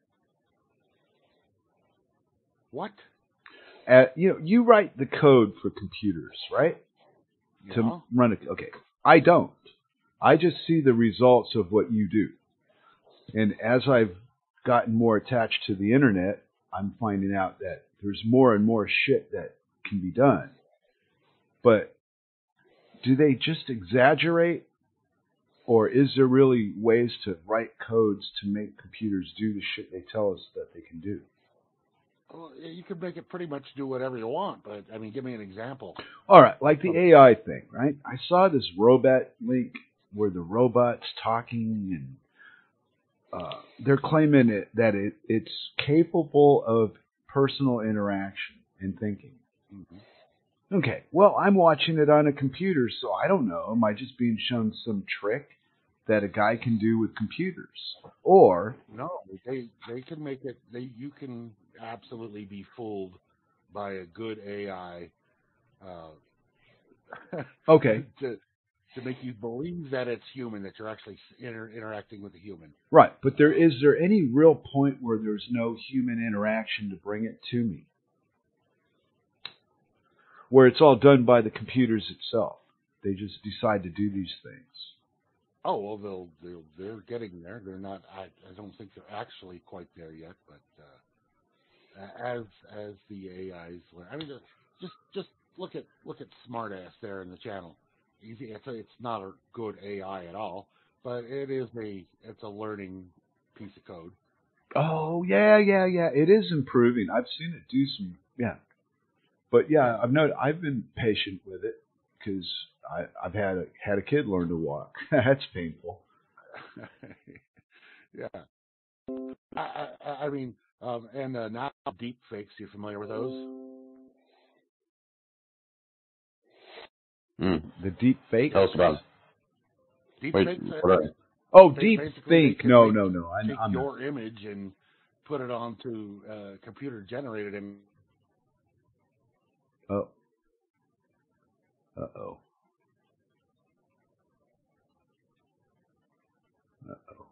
[SPEAKER 3] What?
[SPEAKER 1] Uh, you know, you write the code for computers, right?
[SPEAKER 3] Yeah.
[SPEAKER 1] To run it. Okay, I don't. I just see the results of what you do. And as I've gotten more attached to the internet, I'm finding out that there's more and more shit that can be done. But do they just exaggerate? Or is there really ways to write codes to make computers do the shit they tell us that they can do?
[SPEAKER 3] Well, you could make it pretty much do whatever you want, but I mean, give me an example.
[SPEAKER 1] All right, like the A I thing, right? I saw this robot link where the robot's talking, and uh, they're claiming it, that it, it's capable of personal interaction and thinking.
[SPEAKER 3] Mm-hmm.
[SPEAKER 1] Okay, well, I'm watching it on a computer, so I don't know. Am I just being shown some trick that a guy can do with computers? Or
[SPEAKER 3] No, they they can make it. They you can absolutely be fooled by a good A I. Uh,
[SPEAKER 1] okay,
[SPEAKER 3] to to make you believe that it's human, that you're actually inter- interacting with a human.
[SPEAKER 1] right, but there is there any real point where there's no human interaction to bring it to me? Where it's all done by the computers itself. They just decide to do these things.
[SPEAKER 3] Oh well, they'll they'll they're getting there. They're not. I, I don't think they're actually quite there yet. But uh, as as the A Is learn, I mean, just just look at look at Smartass there in the channel. It's a, it's not a good A I at all, but it is a it's a learning piece of code.
[SPEAKER 1] Oh yeah, yeah, yeah. It is improving. I've seen it do some. Yeah. But yeah, I've known, I've been patient with it because I've had a, had a kid learn to walk. That's painful.
[SPEAKER 3] Yeah, I, I, I mean, um, and uh, now deep fakes. You familiar with those?
[SPEAKER 2] Mm.
[SPEAKER 1] The deep fake.
[SPEAKER 2] Tell us about it.
[SPEAKER 3] Deep
[SPEAKER 2] Wait,
[SPEAKER 3] fakes.
[SPEAKER 2] what are they?
[SPEAKER 1] Oh,
[SPEAKER 3] They
[SPEAKER 1] deep
[SPEAKER 3] basically
[SPEAKER 1] fake.
[SPEAKER 3] can
[SPEAKER 1] No,
[SPEAKER 3] make-
[SPEAKER 1] no, no. I,
[SPEAKER 3] Take
[SPEAKER 1] I'm not.
[SPEAKER 3] your image and put it onto uh, computer generated image.
[SPEAKER 1] Oh. Uh oh. Uh oh.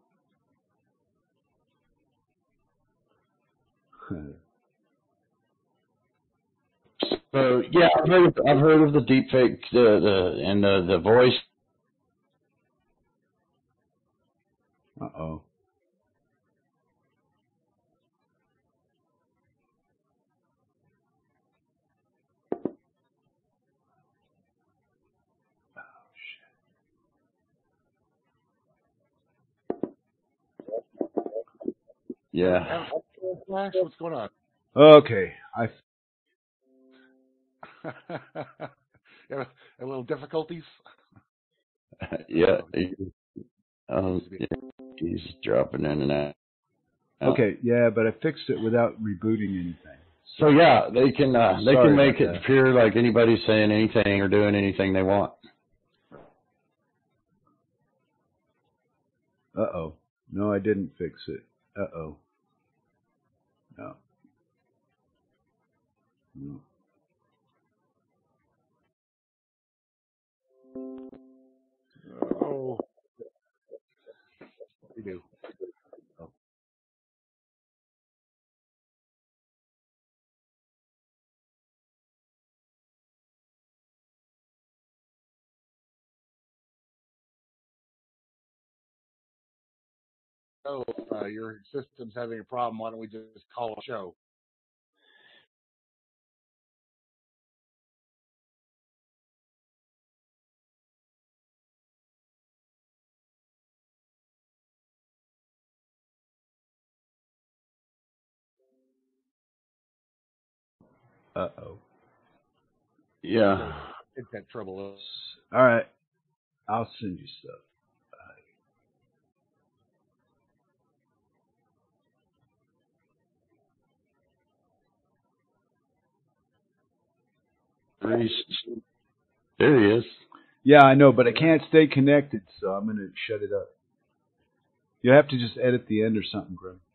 [SPEAKER 2] So yeah, I've heard of, I've heard of the deep fake, the the and the the voice.
[SPEAKER 1] Uh oh.
[SPEAKER 2] Yeah.
[SPEAKER 3] Flash, what's going on?
[SPEAKER 1] Okay. I.
[SPEAKER 3] Yeah, a little difficulties.
[SPEAKER 2] yeah,
[SPEAKER 3] Oh,
[SPEAKER 2] he, um, yeah, he's dropping in and out.
[SPEAKER 1] Okay, yeah, but I fixed it without rebooting anything.
[SPEAKER 2] So yeah, they can uh, they
[SPEAKER 1] Sorry
[SPEAKER 2] can make
[SPEAKER 1] about
[SPEAKER 2] it
[SPEAKER 1] that.
[SPEAKER 2] appear like anybody's saying anything or doing anything they want.
[SPEAKER 1] Uh-oh. No, I didn't fix it. Uh-oh. No. No.
[SPEAKER 3] oh, we do. Oh. So, uh, your system's having a problem. Why don't we just call a show?
[SPEAKER 1] Uh-oh.
[SPEAKER 2] Yeah.
[SPEAKER 3] Get that trouble.
[SPEAKER 1] All right. I'll send you stuff.
[SPEAKER 2] There he is.
[SPEAKER 1] Yeah, I know, but I can't stay connected, so I'm going to shut it up. You have to just edit the end or something, Grim.